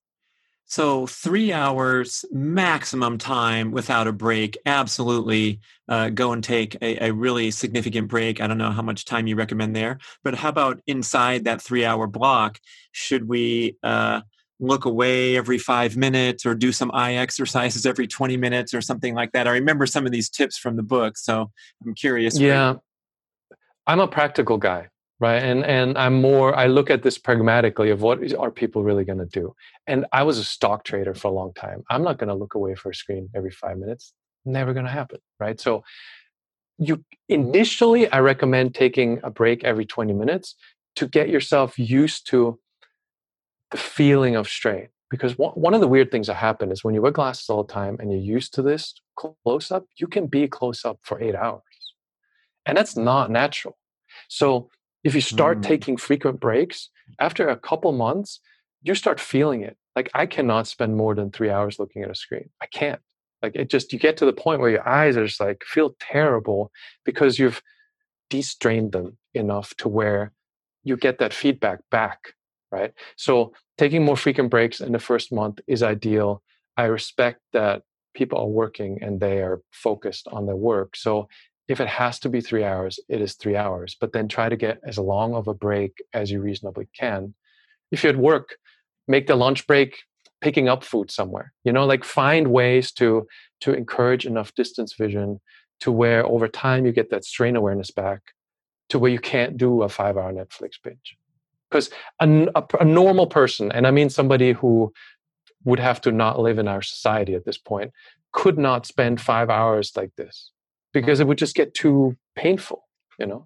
So three hours maximum time without a break. Absolutely uh, go and take a, a really significant break. I don't know how much time you recommend there, but how about inside that three hour block? Should we uh, look away every five minutes or do some eye exercises every twenty minutes or something like that? I remember some of these tips from the book, so I'm curious. Yeah, I'm a practical guy. Right. And and I'm more, I look at this pragmatically of what is, are people really going to do? And I was a stock trader for a long time. I'm not going to look away for a screen every five minutes. Never going to happen. Right. So you initially, I recommend taking a break every twenty minutes to get yourself used to the feeling of strain. Because one, one of the weird things that happen is when you wear glasses all the time and you're used to this close up, you can be close up for eight hours. And that's not natural. So if you start mm. taking frequent breaks, after a couple months, you start feeling it. Like I cannot spend more than three hours looking at a screen. I can't. Like it just, you get to the point where your eyes are just like feel terrible because you've de-strained them enough to where you get that feedback back, right? So taking more frequent breaks in the first month is ideal. I respect that people are working and they are focused on their work. So if it has to be three hours, it is three hours, but then try to get as long of a break as you reasonably can. If you're at work, make the lunch break picking up food somewhere, you know, like find ways to, to encourage enough distance vision to where over time you get that strain awareness back to where you can't do a five hour Netflix binge. Because a, a, a normal person, and I mean somebody who would have to not live in our society at this point, could not spend five hours like this. Because it would just get too painful, you know?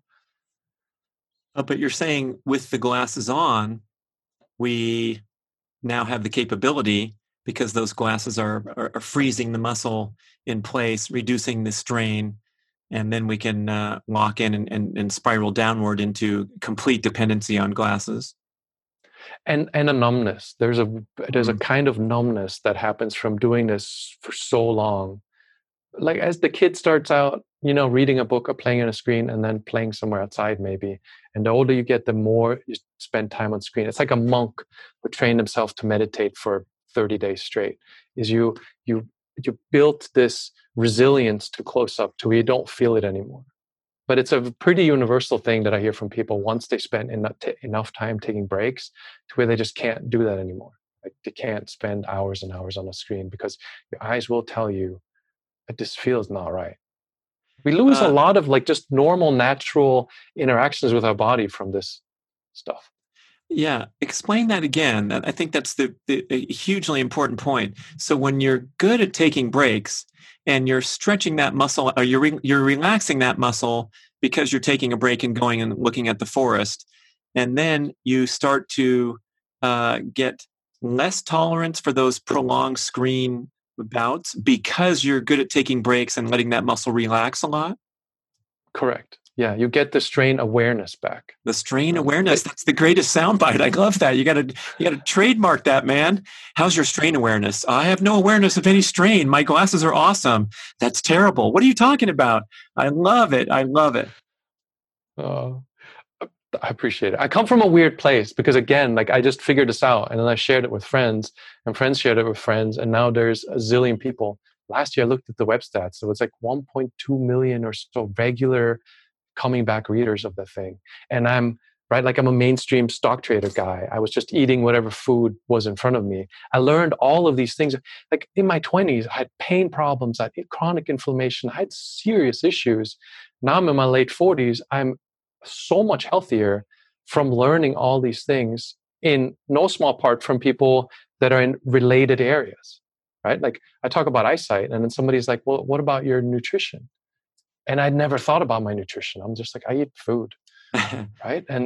Uh, but you're saying with the glasses on, we now have the capability, because those glasses are, are, are freezing the muscle in place, reducing the strain, and then we can uh, lock in and, and, and spiral downward into complete dependency on glasses. And and a numbness. There's a there's mm. a kind of numbness that happens from doing this for so long. Like as the kid starts out, you know, reading a book or playing on a screen and then playing somewhere outside maybe. And the older you get, the more you spend time on screen. It's like a monk who trained himself to meditate for thirty days straight. Is you you you built this resilience to close up to where you don't feel it anymore. But it's a pretty universal thing that I hear from people once they spend enough, t- enough time taking breaks to where they just can't do that anymore. Like they can't spend hours and hours on a screen because your eyes will tell you that this feels not right. We lose Uh, a lot of like just normal, natural interactions with our body from this stuff. Yeah, explain that again. That- I think that's the, the a hugely important point. So when you're good at taking breaks and you're stretching that muscle, or you're re- you're relaxing that muscle because you're taking a break and going and looking at the forest, and then you start to uh, get less tolerance for those prolonged screen bouts because you're good at taking breaks and letting that muscle relax a lot. Correct. Yeah, you get the strain awareness back. The strain Um, awareness, it- that's the greatest soundbite. I love that. You gotta you gotta trademark that, man. How's your strain awareness? I have no awareness of any strain. My glasses are awesome. That's terrible. What are you talking about? I love it. I love it. uh, I appreciate it. I come from a weird place because again, like I just figured this out and then I shared it with friends and friends shared it with friends. And now there's a zillion people. Last year I looked at the web stats. So it's like one point two million or so regular coming back readers of the thing. And I'm right, like I'm a mainstream stock trader guy. I was just eating whatever food was in front of me. I learned all of these things. Like in my twenties, I had pain problems, I had chronic inflammation, I had serious issues. Now I'm in my late forties. I'm so much healthier from learning all these things in no small part from people that are in related areas, right? Like I talk about eyesight and then somebody's like, well, what about your nutrition? And I'd never thought about my nutrition. I'm just like, I eat food, right? And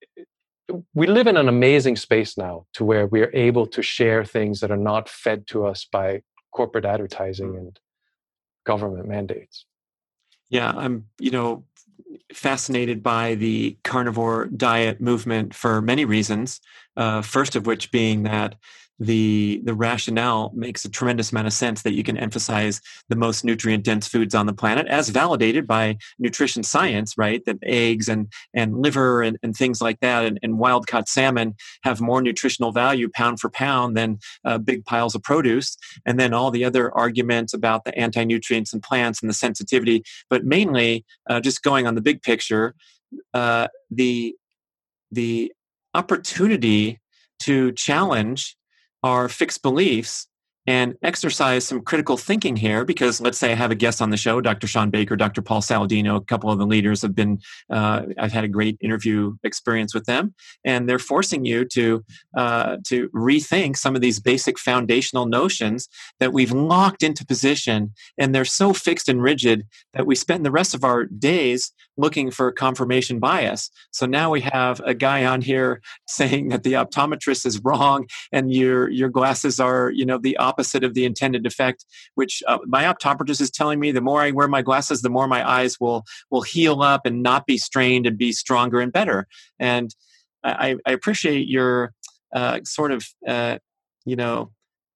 we live in an amazing space now to where we are able to share things that are not fed to us by corporate advertising and government mandates. Yeah, I'm, you know, fascinated by the carnivore diet movement for many reasons. Uh, first of which being that the the rationale makes a tremendous amount of sense that you can emphasize the most nutrient dense foods on the planet, as validated by nutrition science, right? That eggs and and liver and, and things like that, and, and wild caught salmon have more nutritional value pound for pound than uh, big piles of produce. And then all the other arguments about the anti-nutrients in plants and the sensitivity, but mainly uh, just going on the big picture, uh, the the opportunity to challenge our fixed beliefs and exercise some critical thinking here, because let's say I have a guest on the show, Doctor Shawn Baker, Doctor Paul Saladino, a couple of the leaders have been, uh, I've had a great interview experience with them, and they're forcing you to, uh, to rethink some of these basic foundational notions that we've locked into position, and they're so fixed and rigid that we spend the rest of our days looking for confirmation bias. So now we have a guy on here saying that the optometrist is wrong and your your glasses are, you know, the opposite of the intended effect, which uh, my optometrist is telling me the more I wear my glasses, the more my eyes will will heal up and not be strained and be stronger and better. And I, I appreciate your uh, sort of, uh, you know,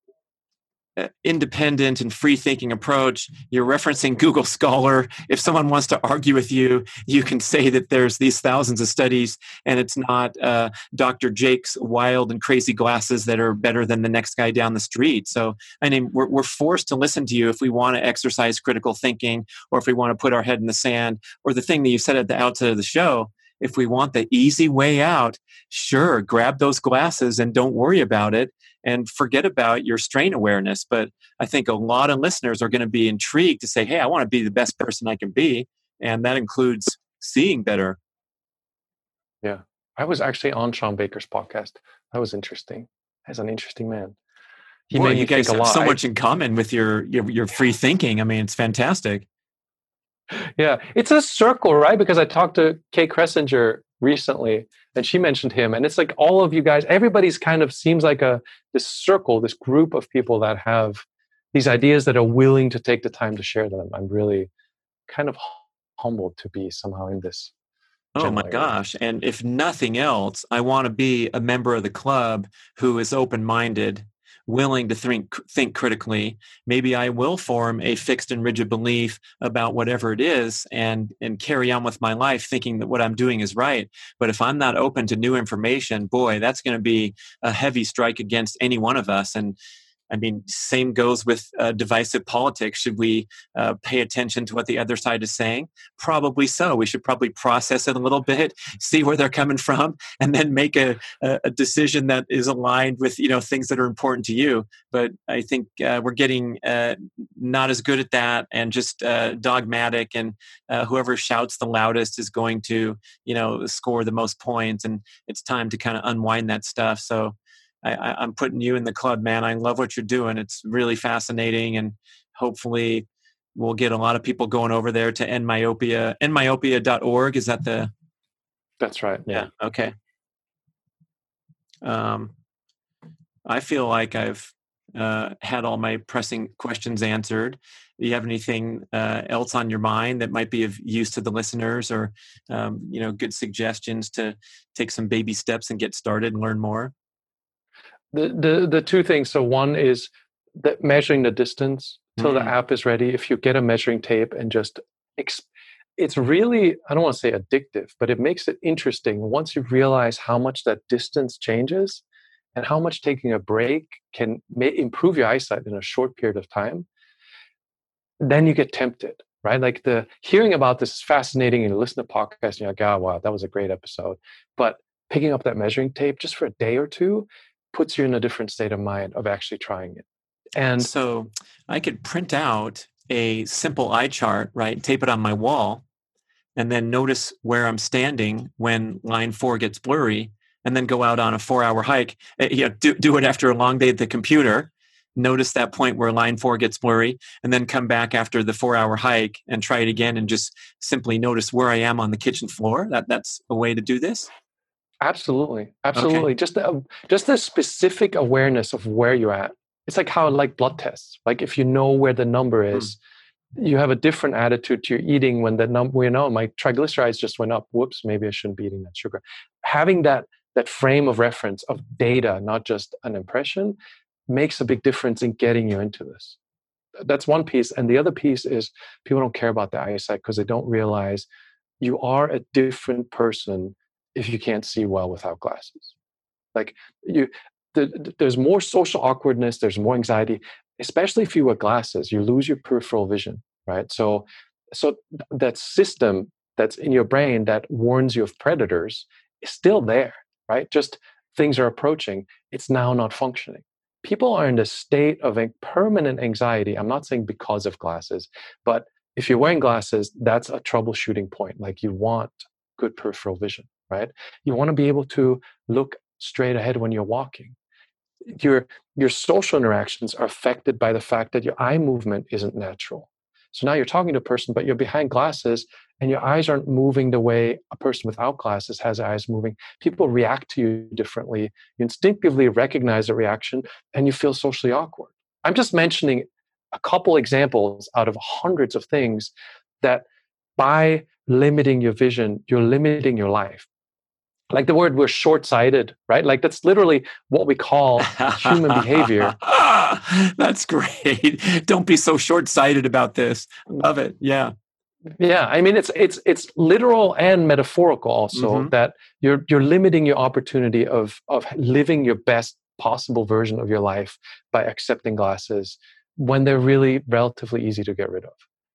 Uh, independent and free thinking approach. You're referencing Google Scholar. If someone wants to argue with you, you can say that there's these thousands of studies and it's not uh, Doctor Jake's wild and crazy glasses that are better than the next guy down the street. So, I mean, we're, we're forced to listen to you if we want to exercise critical thinking, or if we want to put our head in the sand, or the thing that you said at the outset of the show. If we want the easy way out, sure, grab those glasses and don't worry about it and forget about your strain awareness. But I think a lot of listeners are going to be intrigued to say, hey, I want to be the best person I can be. And that includes seeing better. Yeah. I was actually on Shawn Baker's podcast. That was interesting. He's an interesting man. He Boy, made me you guys think a have lot. so I- much in common with your, your your free thinking. I mean, it's fantastic. Yeah, it's a circle, right? Because I talked to Kay Kressinger recently and she mentioned him, and it's like all of you guys, everybody's kind of seems like a this circle, this group of people that have these ideas that are willing to take the time to share them. I'm really kind of humbled to be somehow in this. Oh my gosh. And if nothing else, I want to be a member of the club who is open-minded, willing to think think critically. Maybe I will form a fixed and rigid belief about whatever it is and and carry on with my life thinking that what I'm doing is right. But if I'm not open to new information, boy, that's going to be a heavy strike against any one of us. And I mean, same goes with uh, divisive politics. Should we uh, pay attention to what the other side is saying? Probably so. We should probably process it a little bit, see where they're coming from, and then make a, a, a decision that is aligned with, you know, things that are important to you. But I think uh, we're getting uh, not as good at that, and just uh, dogmatic, and uh, whoever shouts the loudest is going to, you know, score the most points. And it's time to kind of unwind that stuff. So I, I, I'm putting you in the club, man. I love what you're doing. It's really fascinating, and hopefully we'll get a lot of people going over there to End Myopia. end myopia dot org. Is that the? That's right. Yeah. yeah. Okay. Um, I feel like I've uh, had all my pressing questions answered. Do you have anything uh, else on your mind that might be of use to the listeners, or um, you know, good suggestions to take some baby steps and get started and learn more? The the the two things. So one is that measuring the distance till mm-hmm. the app is ready. If you get a measuring tape and just, exp- it's really, I don't want to say addictive, but it makes it interesting once you realize how much that distance changes and how much taking a break can may improve your eyesight in a short period of time. Then you get tempted, right? Like the hearing about this is fascinating, and you listen to podcasts and you're like, oh, wow, that was a great episode. But picking up that measuring tape just for a day or two puts you in a different state of mind of actually trying it. And so I could print out a simple eye chart, right? Tape it on my wall, and then notice where I'm standing when line four gets blurry, and then go out on a four hour hike. You know, do, do it after a long day at the computer. Notice that point where line four gets blurry, and then come back after the four hour hike and try it again, and just simply notice where I am on the kitchen floor. That that's a way to do this. Absolutely. Absolutely. Okay. Just a, just a specific awareness of where you're at. It's like how like blood tests. Like if you know where the number is, mm. you have a different attitude to your eating when the number, you know, my triglycerides just went up. Whoops, maybe I shouldn't be eating that sugar. Having that that frame of reference of data, not just an impression, makes a big difference in getting you into this. That's one piece. And the other piece is people don't care about the eyesight because they don't realize you are a different person if you can't see well without glasses. Like you, the, there's more social awkwardness, there's more anxiety, especially if you wear glasses, you lose your peripheral vision, right? So, so that system that's in your brain that warns you of predators is still there, right? Just things are approaching, it's now not functioning. People are in a state of a permanent anxiety. I'm not saying because of glasses, but if you're wearing glasses, that's a troubleshooting point. Like you want good peripheral vision, right? You want to be able to look straight ahead when you're walking. Your, your social interactions are affected by the fact that your eye movement isn't natural. So now you're talking to a person, but you're behind glasses and your eyes aren't moving the way a person without glasses has their eyes moving. People react to you differently. You instinctively recognize a reaction and you feel socially awkward. I'm just mentioning a couple examples out of hundreds of things that by limiting your vision, you're limiting your life. Like the word, we're short-sighted, right? Like that's literally what we call human behavior. That's great. Don't be so short-sighted about this. Love it. Yeah. Yeah. I mean, it's it's it's literal and metaphorical also, mm-hmm. that you're you're limiting your opportunity of of living your best possible version of your life by accepting glasses when they're really relatively easy to get rid of.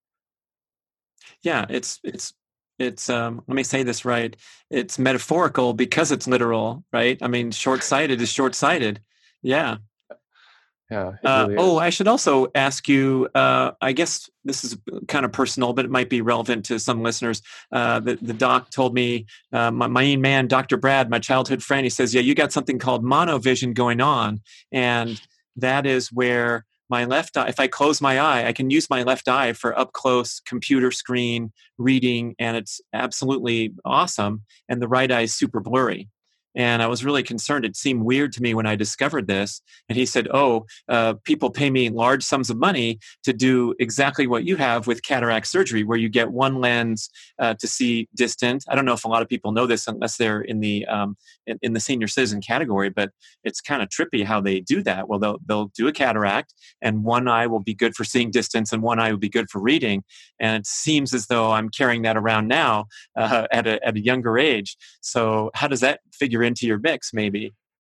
Yeah, it's it's It's, um, let me say this right. It's metaphorical because it's literal, right? I mean, short-sighted is short-sighted. Yeah. Yeah. Uh, really oh, I should also ask you, uh, I guess this is kind of personal, but it might be relevant to some listeners. Uh, the, the doc told me, uh, my, my main man, Doctor Brad, my childhood friend, he says, yeah, you got something called monovision going on. And that is where my left eye, if I close my eye, I can use my left eye for up close computer screen reading, and it's absolutely awesome. And the right eye is super blurry. And I was really concerned. It seemed weird to me when I discovered this. And he said, oh, uh, people pay me large sums of money to do exactly what you have with cataract surgery, where you get one lens uh, to see distant. I don't know if a lot of people know this unless they're in the um, in, in the senior citizen category, but it's kind of trippy how they do that. Well, they'll, they'll do a cataract, and one eye will be good for seeing distance, and one eye will be good for reading. And it seems as though I'm carrying that around now uh, at, a, at a younger age. So how does that figure into your mix, maybe?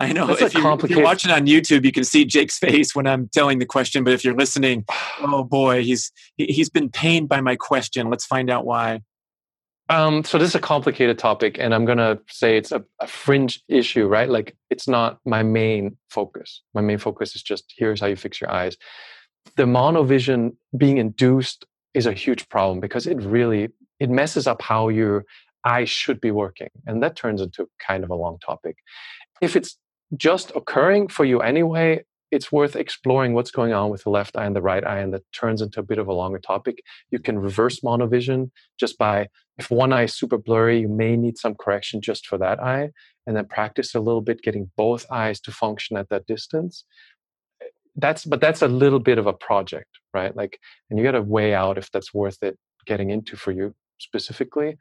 I know. That's If, a you, if complicated. you're watching on YouTube, you can see Jake's face when I'm telling the question. But if you're listening, oh boy, he's he, he's been pained by my question. Let's find out why. Um, so this is a complicated topic, and I'm gonna say it's a, a fringe issue, right? Like it's not my main focus. My main focus is just here's how you fix your eyes. The monovision being induced is a huge problem because it really it messes up how your eyes should be working, and that turns into kind of a long topic. If it's just occurring for you anyway, it's worth exploring what's going on with the left eye and the right eye, and that turns into a bit of a longer topic. You can reverse monovision just by, if one eye is super blurry, you may need some correction just for that eye, and then practice a little bit getting both eyes to function at that distance. That's, but that's a little bit of a project, right? Like, and you got to weigh out if that's worth it getting into for you specifically.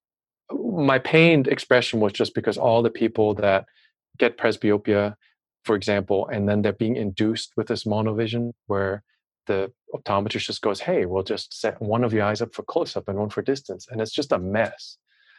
My pained expression was just because all the people that get presbyopia, for example, and then they're being induced with this monovision where the optometrist just goes, hey, we'll just set one of your eyes up for close-up and one for distance. And it's just a mess.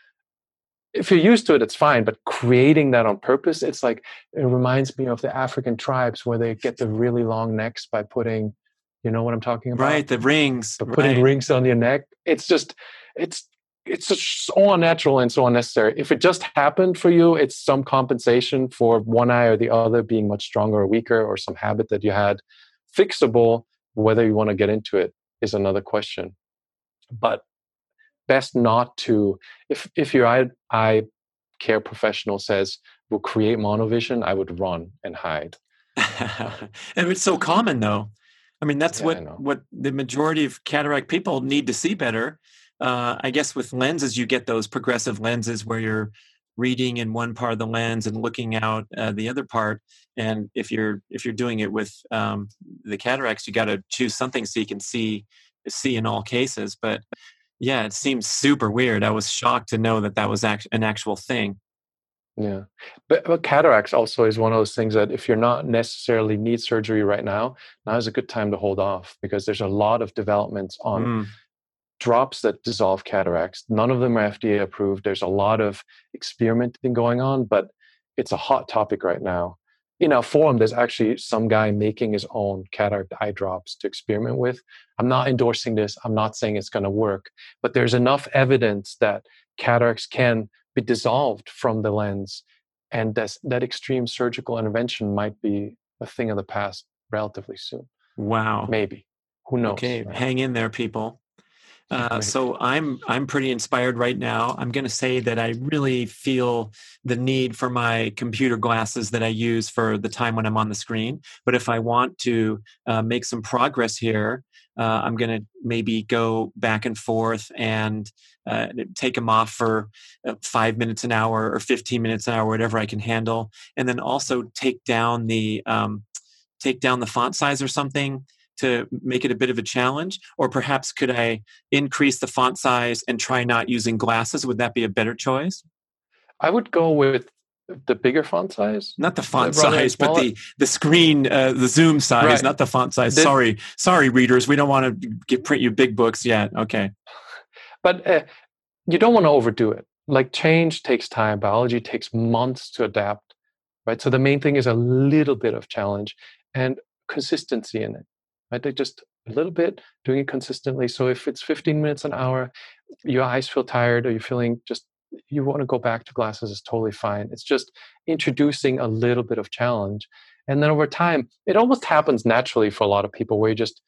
If you're used to it, it's fine. But creating that on purpose, it's like, it reminds me of the African tribes where they get the really long necks by putting, you know what I'm talking about? Right, the rings. But putting right. rings on your neck. It's just, it's, it's just so unnatural and so unnecessary. If it just happened for you, it's some compensation for one eye or the other being much stronger or weaker, or some habit that you had. Fixable. Whether you want to get into it is another question. But best not to, if if your eye, eye care professional says, we'll create monovision, I would run and hide. And it's so common though. I mean, that's Yeah, what, what the majority of cataract people need to see better. Uh, I guess with lenses, you get those progressive lenses where you're reading in one part of the lens and looking out uh, the other part. And if you're if you're doing it with um, the cataracts, you got to choose something so you can see see in all cases. But yeah, it seems super weird. I was shocked to know that that was act- an actual thing. Yeah, but, but cataracts also is one of those things that if you're not necessarily need surgery right now, now is a good time to hold off, because there's a lot of developments on Mm. drops that dissolve cataracts. None of them are F D A approved. There's a lot of experimenting going on, but it's a hot topic right now. In our forum, there's actually some guy making his own cataract eye drops to experiment with. I'm not endorsing this. I'm not saying it's going to work, but there's enough evidence that cataracts can be dissolved from the lens, and that's, that extreme surgical intervention might be a thing of the past relatively soon. Wow. Maybe. Who knows? Okay, Right? hang in there, people. Uh, Right. so I'm I'm pretty inspired right now. I'm going to say that I really feel the need for my computer glasses that I use for the time when I'm on the screen. But if I want to uh, make some progress here, uh, I'm going to maybe go back and forth and uh, take them off for uh, five minutes an hour or fifteen minutes an hour, whatever I can handle, and then also take down the um, take down the font size or something to make it a bit of a challenge? Or perhaps could I increase the font size and try not using glasses? Would that be a better choice? I would go with the bigger font size. Not the font Rather than size, but smaller. the the screen, uh, the zoom size, Right. not the font size. The- sorry, sorry, readers. We don't want to get, print you big books yet. Okay. But uh, you don't want to overdo it. Like, change takes time. Biology takes months to adapt, right? So the main thing is a little bit of challenge and consistency in it, right? Like just a little bit, doing it consistently. So if it's fifteen minutes an hour, your eyes feel tired, or you're feeling just, you want to go back to glasses, is totally fine. It's just introducing a little bit of challenge. And then over time, it almost happens naturally for a lot of people, where you just,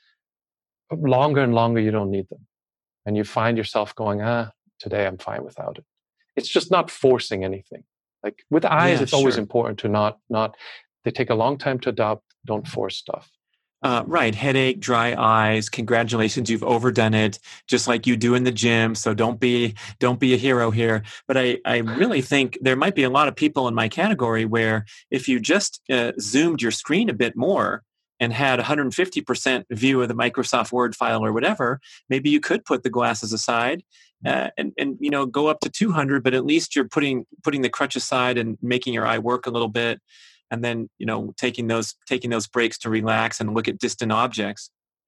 longer and longer, you don't need them. And you find yourself going, ah, today I'm fine without it. It's just not forcing anything. Like with eyes, Yeah, it's always sure. important to not, not, they take a long time to adopt, don't force stuff. Uh, right. Headache, dry eyes. Congratulations. You've overdone it, just like you do in the gym. So don't be, don't be a hero here. But I, I really think there might be a lot of people in my category where if you just uh, zoomed your screen a bit more and had one hundred fifty percent view of the Microsoft Word file or whatever, maybe you could put the glasses aside uh, and, and, you know, go up to two hundred, but at least you're putting, putting the crutch aside and making your eye work a little bit. And then, you know, taking those taking those breaks to relax and look at distant objects.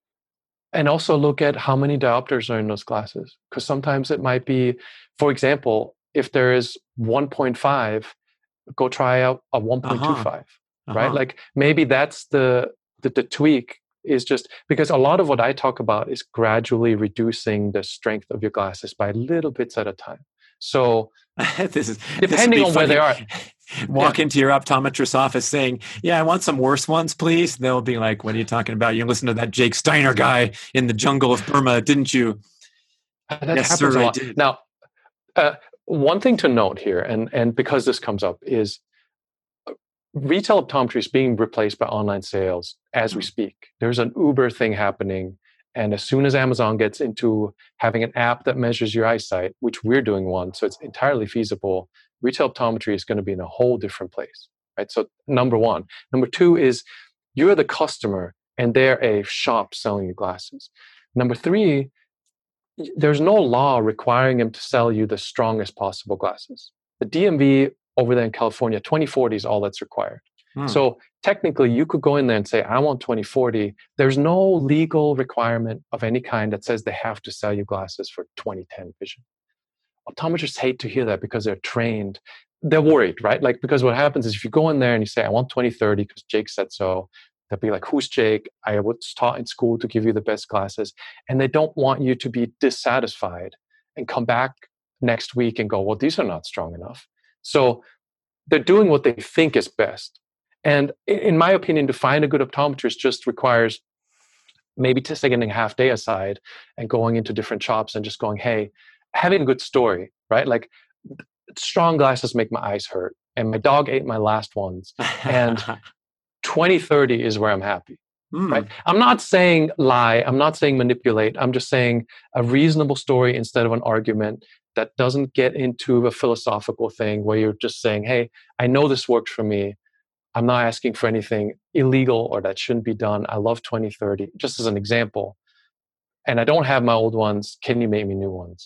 And also look at how many diopters are in those glasses. Because sometimes it might be, for example, if there is one point five go try out a one point two five, uh-huh. right? Uh-huh. Like maybe that's the, the the tweak is just because a lot of what I talk about is gradually reducing the strength of your glasses by little bits at a time. So this is depending this on where they are. Walk yeah. into your optometrist's office saying, yeah, I want some worse ones, please. They'll be like, what are you talking about? You listen to that Jake Steiner guy in the jungle of Burma, didn't you? That yes, happens sir, a I lot. did. Now, uh, one thing to note here, and, and because this comes up, is retail optometry is being replaced by online sales as we speak. There's an Uber thing happening. And as soon as Amazon gets into having an app that measures your eyesight, which we're doing one, so it's entirely feasible, retail optometry is going to be in a whole different place, right? So number one. Number two is you're the customer and they're a shop selling you glasses. Number three, there's no law requiring them to sell you the strongest possible glasses. The D M V over there in California, twenty forty is all that's required. Hmm. So technically, you could go in there and say, I want twenty forty. There's no legal requirement of any kind that says they have to sell you glasses for twenty ten vision. Optometrists hate to hear that because they're trained. They're worried, right? Like, because what happens is if you go in there and you say, I want twenty thirty because Jake said so, they'll be like, who's Jake? I was taught in school to give you the best glasses. And they don't want you to be dissatisfied and come back next week and go, well, these are not strong enough. So they're doing what they think is best. And in my opinion, to find a good optometrist just requires maybe just taking a half day aside and going into different shops and just going, hey, having a good story, right? Like, strong glasses make my eyes hurt. And my dog ate my last ones. And twenty thirty is where I'm happy, mm. right? I'm not saying lie. I'm not saying manipulate. I'm just saying a reasonable story instead of an argument that doesn't get into a philosophical thing where you're just saying, hey, I know this works for me. I'm not asking for anything illegal or that shouldn't be done. I love twenty thirty, just as an example. And I don't have my old ones. Can you make me new ones?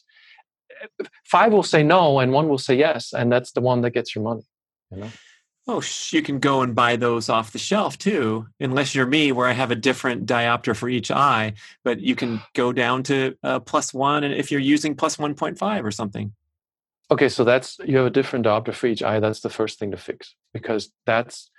Five will say no, and one will say yes. And that's the one that gets your money, you know? Oh, you can go and buy those off the shelf too, unless you're me, where I have a different diopter for each eye. But you can go down to uh, plus one, and if you're using plus one point five or something. Okay, so that's you have a different diopter for each eye. That's the first thing to fix, because that's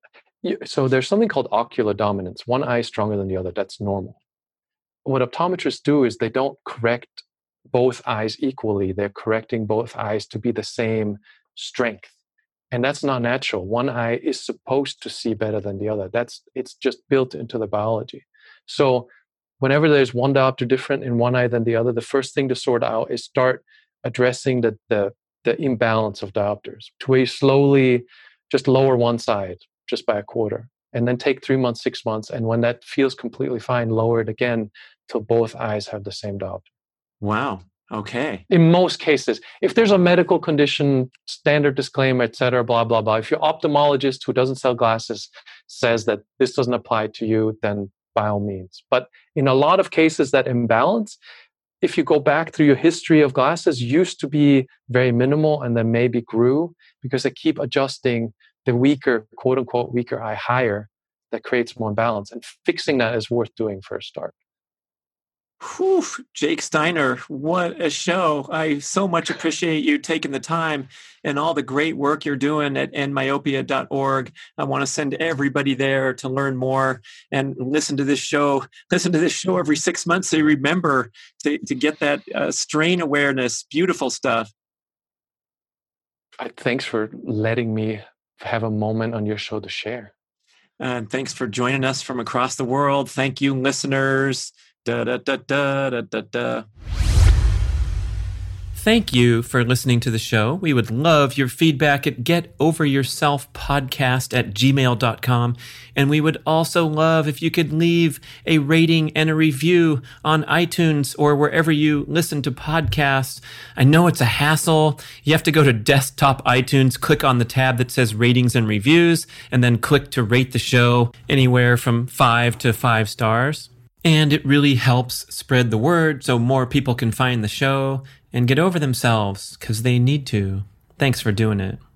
so there's something called ocular dominance. One eye is stronger than the other. That's normal. What optometrists do is they don't correct both eyes equally. They're correcting both eyes to be the same strength. And that's not natural. One eye is supposed to see better than the other. That's it's just built into the biology. So whenever there's one diopter different in one eye than the other, the first thing to sort out is start addressing the the, the imbalance of diopters to where you slowly just lower one side just by a quarter. And then take three months, six months. And when that feels completely fine, lower it again till both eyes have the same diopter. Wow. Okay. In most cases, if there's a medical condition, standard disclaimer, et cetera, blah, blah, blah. If your ophthalmologist who doesn't sell glasses says that this doesn't apply to you, then by all means. But in a lot of cases, that imbalance, if you go back through your history of glasses, used to be very minimal and then maybe grew because they keep adjusting the weaker, quote unquote, weaker eye higher. That creates more imbalance. And fixing that is worth doing for a start. Whew, Jake Steiner, what a show. I so much appreciate you taking the time and all the great work you're doing at end myopia dot org. I want to send everybody there to learn more and listen to this show. Listen to this show every six months so you remember to, to get that uh, strain awareness. Beautiful stuff. Thanks for letting me have a moment on your show to share. And thanks for joining us from across the world. Thank you, listeners. Da, da, da, da, da, da, da. Thank you for listening to the show. We would love your feedback at getoveryourselfpodcast at gmail dot com. And we would also love if you could leave a rating and a review on iTunes or wherever you listen to podcasts. I know it's a hassle. You have to go to desktop iTunes, click on the tab that says ratings and reviews, and then click to rate the show anywhere from five to five stars. And it really helps spread the word so more people can find the show and get over themselves because they need to. Thanks for doing it.